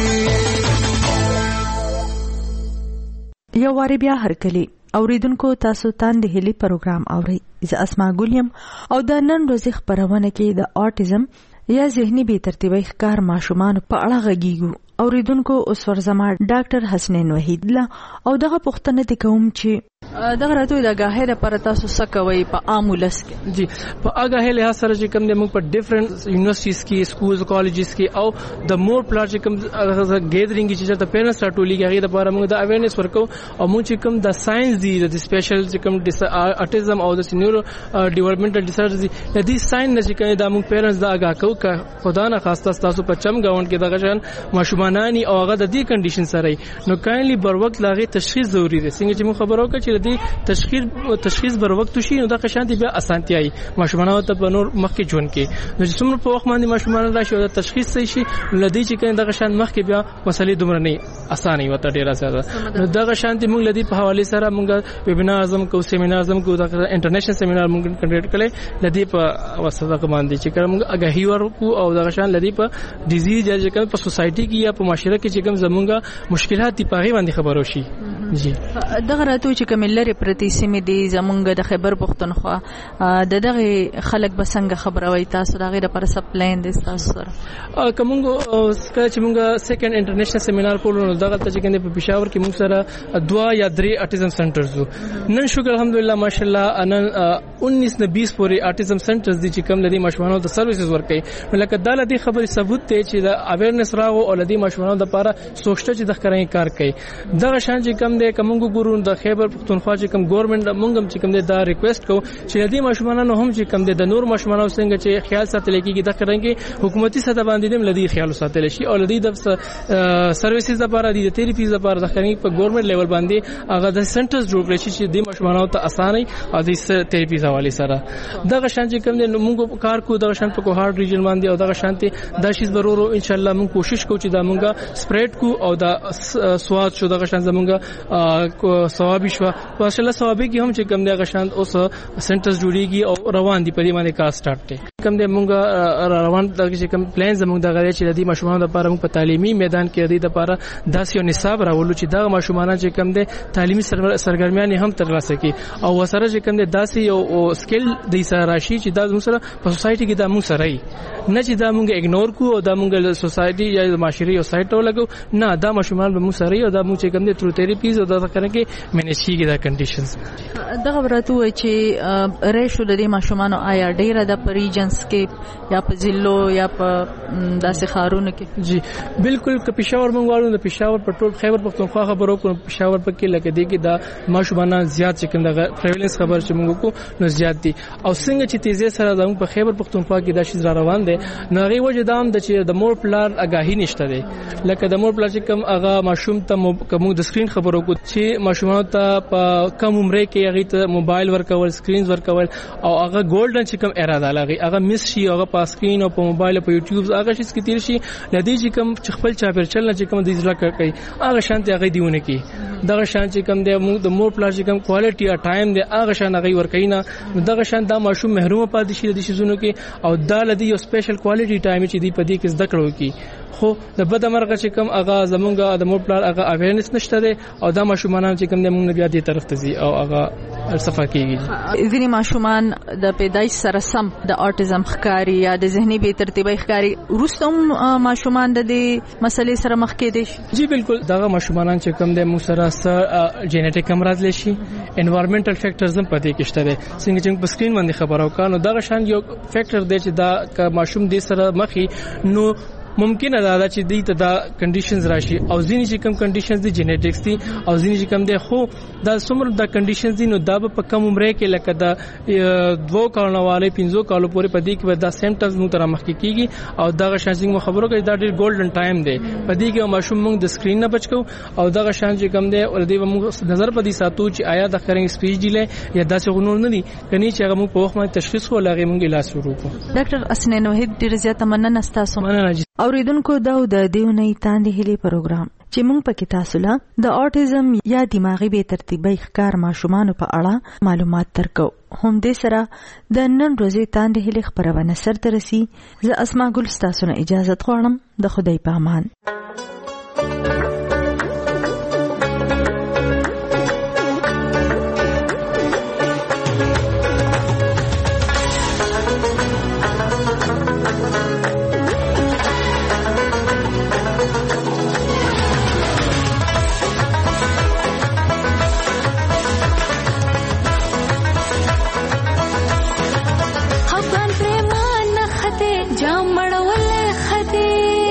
یو واری بیا هرکلی اوریدونکو تاسو تاند هلي پروګرام اوري زه اسما ګولیم او د نن ورځې خبرونه کې د اوټیزم یا ذهني بې ترتیبۍ ښکار ماشومان په اړه غږیږو اوریدونکو اوس ورزما ډاکټر حسنین وحید له او دغه پوښتنه کوم چې دغه راته د غاهه لپاره تاسو څه کوي په عام ولس کې؟ جی په هغه له سره چې کوم د موږ په ډیفرنٹ یونیورسيټیز کې سکولز کالجز کې او د مور پلان چې کوم ګیدرینګ چې د پیرنټس راټولي هغه لپاره موږ د اویرنس ورکو او موږ چې کوم د ساينس دي د سپیشل چې کوم اټیزم او د نیورو ډیولپمنټل ډیسارډرز دي د دې ساينس چې کوم د موږ پیرنټس دا آگاه کو ک خدا نه خواسته تاسو په چم گاوند کې دغه شان ماشومانانی او هغه د دې کنډیشن سره نو کاینلی بر وخت لاغي تشخیص ضروری دی څنګه چې موږ خبرو کړ چې د تشخیص بر وخت شي نو د قشانتي بیا اسانتیای ماشومانو ته په نور مخ کې ژوند کې نو چې څومره په وخت باندې ماشومان راشي او د تشخیص صحیح شي لدی چې کله د قشان مخ کې بیا مسلې دومره نه اسانه وي ډیره زیاده نو د قشانتي موږ لدی په حواله سره موږ ویبینار اعظم کو سیمینار اعظم کو د انټرنیشنل سیمینار موږ کنډکټ کړل لدی په وسطه باندې چې کله موږ اگاهی ورکو او د قشان لدی په ډیزیز یا چې په سوسایټي کې یا په معاشره کې چې کوم زمونږه مشکلات دی پاغي باندې خبرو شي جی دغه راته چې کوم لري پرتی سیمې دي زمونږ د خیبر پښتونخوا دغه خلک بسنګ خبروي تاسو دغه لپاره سپلاین دي تاسو سره کومګو چې موږ سیکنډ انټرنیشنل سیمینار کولو دغه ته چې په پېښور کې موږ سره 2 یا 3 اټیزم سنټرز نن شکر الحمدلله ماشاءالله نن 19 نه 20 پورې اټیزم سنټرز دي چې کوم لدی ماشومانو ته سرویسز ورکړي لکه دا لدی خبري ثبوت ته چې د اویرنس راو او لدی ماشومانو د لپاره سوچته چې د ښکارای کار کوي دغه شان چې کوم د کومګو ګورون د خیبر پښتونخوا چې کوم ګورنمنت موږ چې کوم دا ریکوست کو چې لدی ماشومانو هم چې کوم د نور ماشومانو څنګه چې خیال ساتل کېږي د ښکارای حکومتي سطح باندې هم لدی خیال ساتل شي او لدی د سرویسز لپاره د تھراپیز لپاره د ښکارای په ګورنمنت لیول باندې هغه د سنټرز جوړ کړي چې د ماشومانو ته اسانه او د تھراپیز حواله سره دغه شان چې کوم د موږ کار کو دغه شان په کوهارد ریجن باندې او دغه شانتي دا شی ضرورو ان شاء الله موږ کوشش کوو چې دا موږ سپریډ کو او دا سواد شو دغه شان زمونږ ثواب شو په اصل ثوابي کې هم چې کوم دغه شان اوس سنټرز جوړیږي او روان دي په دې باندې کار سٹارټ دي کوم د موږ روان دغه چې کوم پلان زمونږ دغه چې د ماشومانو لپاره موږ په تعلیمي میدان کې د لپاره داسې یو نصاب راولو چې دغه ماشومان چې کوم د تعلیمي سرګرمیان هم ترلاسه کړي او وسره چې کوم د داسې یو سکل د سره راشي چې دا موږ سره په سوسایټي کې دا موږ سره نه چې دا موږ اګنور کو او دا موږ سوسایټي یا معاشري یو سایت ولګو نه دا ماشومان به موږ سره او دا موږ چې کوم د ترو تھراپیز او دا څنګه کې مینج کیږي دا کنډیشنز دغه ورته وای چې ریشو د دې ماشومانو آیا ډیره د پریجنس کې یا په ضلعو یا په داسې خارونو کې جی بالکل که پېښور موږ وایو د پېښور په ټول خیبر پښتونخوا خبرو کو پېښور په کې لکه دی کې دا ماشومان زیات چې کوم د پریویلنس خبر چې موږ کو نو زیات دي او څنګه چې تیزی سره زموږ په خیبر پښتونخوا کې دا شی روان دي نو غي وجه دام د چې د مور پلار اگاهی نشته دي لکه د مور پلار چې کوم هغه ماشوم ته کوم د سکرین خبرو کو چې ماشومان ته په کم عمر کې هغه ته موبایل ورکول سکرینز ورکول او هغه ګولډن چې کوم اراده لغي هغه مس شي هغه په سکرین او په موبایل په یوټیوب هغه شي کې تیر شي لدی چې کوم خپل چاپیر چل نه چې کوم د ځلا کوي هغه شانتي هغه دیونه کی دغه شان چې کوم د مور پلار چې کوم کوالټي او ټایم دی هغه شان هغه ورکینا دغه شان دا ماشوم محروم پاتې شي د شیزونو کې او دا لدی یو سپیشل کوالټي ټایم چې دی په دې کې زده کړو کی خو د بد مرغه چې کوم هغه زمونږ د مور پلار هغه اویرنس نشته دی او دا ماشومان چې کوم د موږ بیا دې طرف ته ځي او هغه صفه کیږي ځینې ماشومان د پیدایش سره سم د اټیزم ښکاری یا د ذهني بې ترتیبۍ ښکاری وروسته ماشومان د دې مسلې سره مخ کېدي جی بالکل دغه ماشومان چې کوم د موږ سره جینیټیک امراض لشي انوایرنمنټل فیکټرز هم پدې کې شته دي څنګه چې په سکرین باندې خبرو کانو دغه شان یو فیکټر دی چې دا ماشوم دې سره مخې نو ممکن ده چې دې ته دا کنډیشنز راشي او ځینې چې کوم کنډیشنز دي جینیټکس دي او ځینې چې کوم دي خو دا څومره د کنډیشنز دي نو دا په کم عمر کې لکه دا 2 کالو والے 15 کالو پورې پدې کې دا سیمټمز مو تر مخ کې کیږي او دا شانسینګ خبرو کوي دا ډېر ګولډن ټایم دی پدې کې ماشوم موږ د سکرین نه بچو او دا شان چې کوم دی ول دې موږ نظر پدې ساتو چې آیا د خرنګ سپیچ دی یا داسې غنور نه دي کني چې هغه موږ په وخت باندې تشخیص ولغې موږ علاج شروع کړو ډاکټر اسنین وحید ډېر زیاته مننه تاسو اوریدونکو دا د دیونه تاندې هلي پروګرام چې موږ پکې تاسو له د اټیزم یا دماغي بې ترتیبۍ ښکار ماشومان په اړه معلومات درکو هم دې سره د نن ورځې تاندې هلي خبرونه سره ترسي زه اسماء ګل تاسو نه اجازه غواړم د خدای په امان جامړولې خدي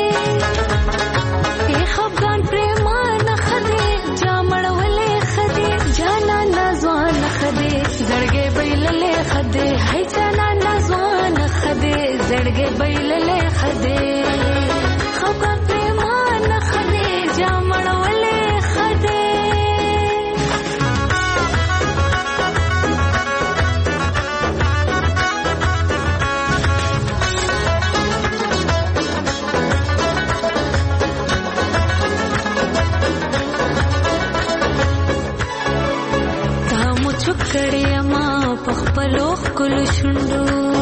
ای خفغان پریمان خدي جامړولې خدي جانا نازوان خدي زړګې بیللې خدي هي جانا نازوان خدي زړګې بیللې خدي خفغان پریمان خدي جامړولې خدي چکړې ما پخپلو خپل شوندو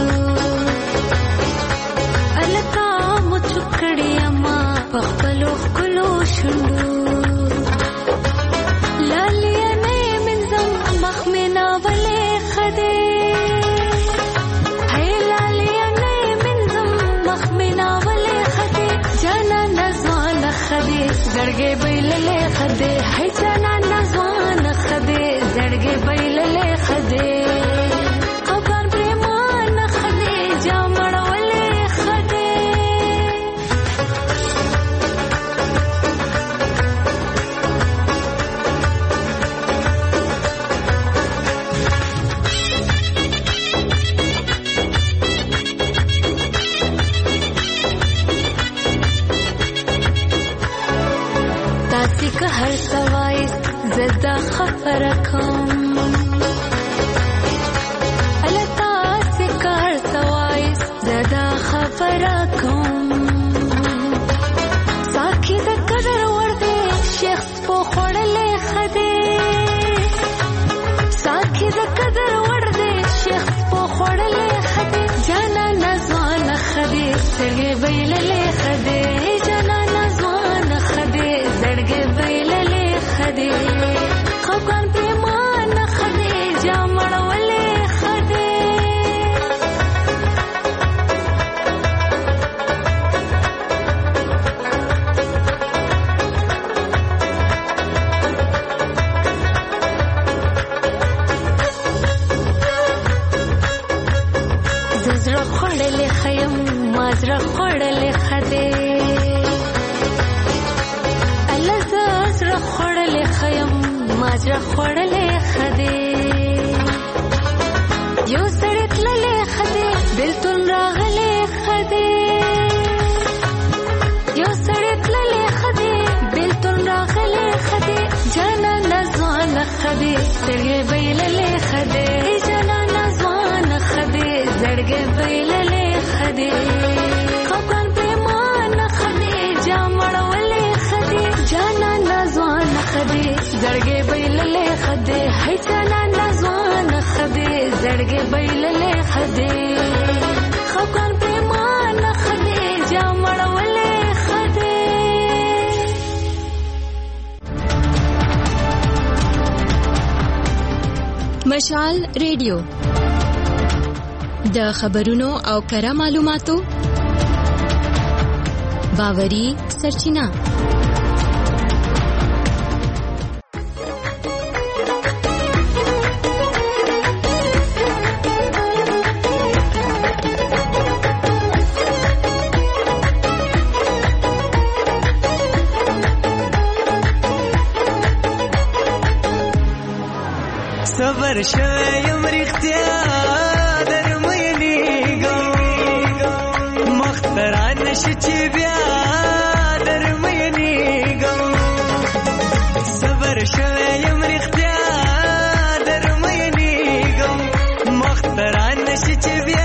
الکا مو چکړې ما پخپلو خپل شوندو لالیا نه منزم مخمنا ولې خدې هي لالیا نه منزم مخمنا ولې خدې جانا نزوان خدې زړګې بیللې خدې هي جانا نزوان خدې زړګې بیللې خدې خفغان پریمان خدې جامړولې خدې تاسې که هر سوای زدا خبر کوم التا سے کار سوای زدا خبر کوم ساکي د قدر ورته شخص په خړلې خدي ساکي د قدر ورته شخص په خړلې خدي جانا نزوان خدي زړګې بیللې خدي جانا نزوان خدي زړګې بیللې خدي خفغان پریمان خدي جامړولې خدي زړه خړلې خیم مازره خړلې خدي الله زړه خړلې خیم مازره خړلې خدي یو سړی تللې خدي بلتون راغلې خدي یو سړی تللې خدي بلتون راغلې خدي جانا نزوان خدي زړګې بیللې خدي جانا نزوان خدي زړګې بیللې خدي خفغان پریمان خدي جامړولې خدي جانا نزوان خدي زړګې بیللې خدي هي جانا نزوان خدي زړګې بیللې خدي خفغان پریمان خدي جامړولې خدي مشال ریډیو د خبرونو او کره معلوماتو باوري سرچینه صبر شویم رښتیا درمینېږم مختران نشي چې بیا درمینېږم صبر شویم رښتیا درمینېږم مختران نشي چې بیا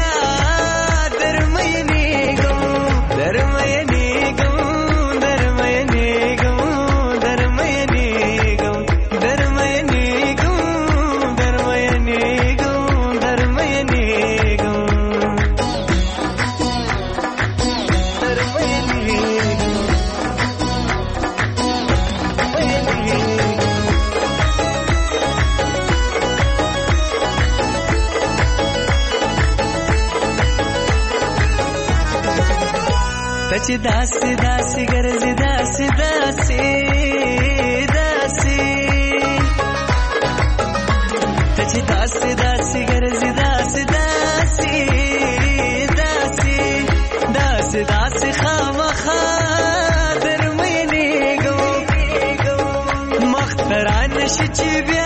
درمینېږم درمینېږم درمینېږم درمینېږم درمینېږم چې داسې داسې ګرځي داسې داسې داسې ته چې داسې داسې ګرځي داسې داسې داسې صدا سے خامخا درمینېږم مختران شي چې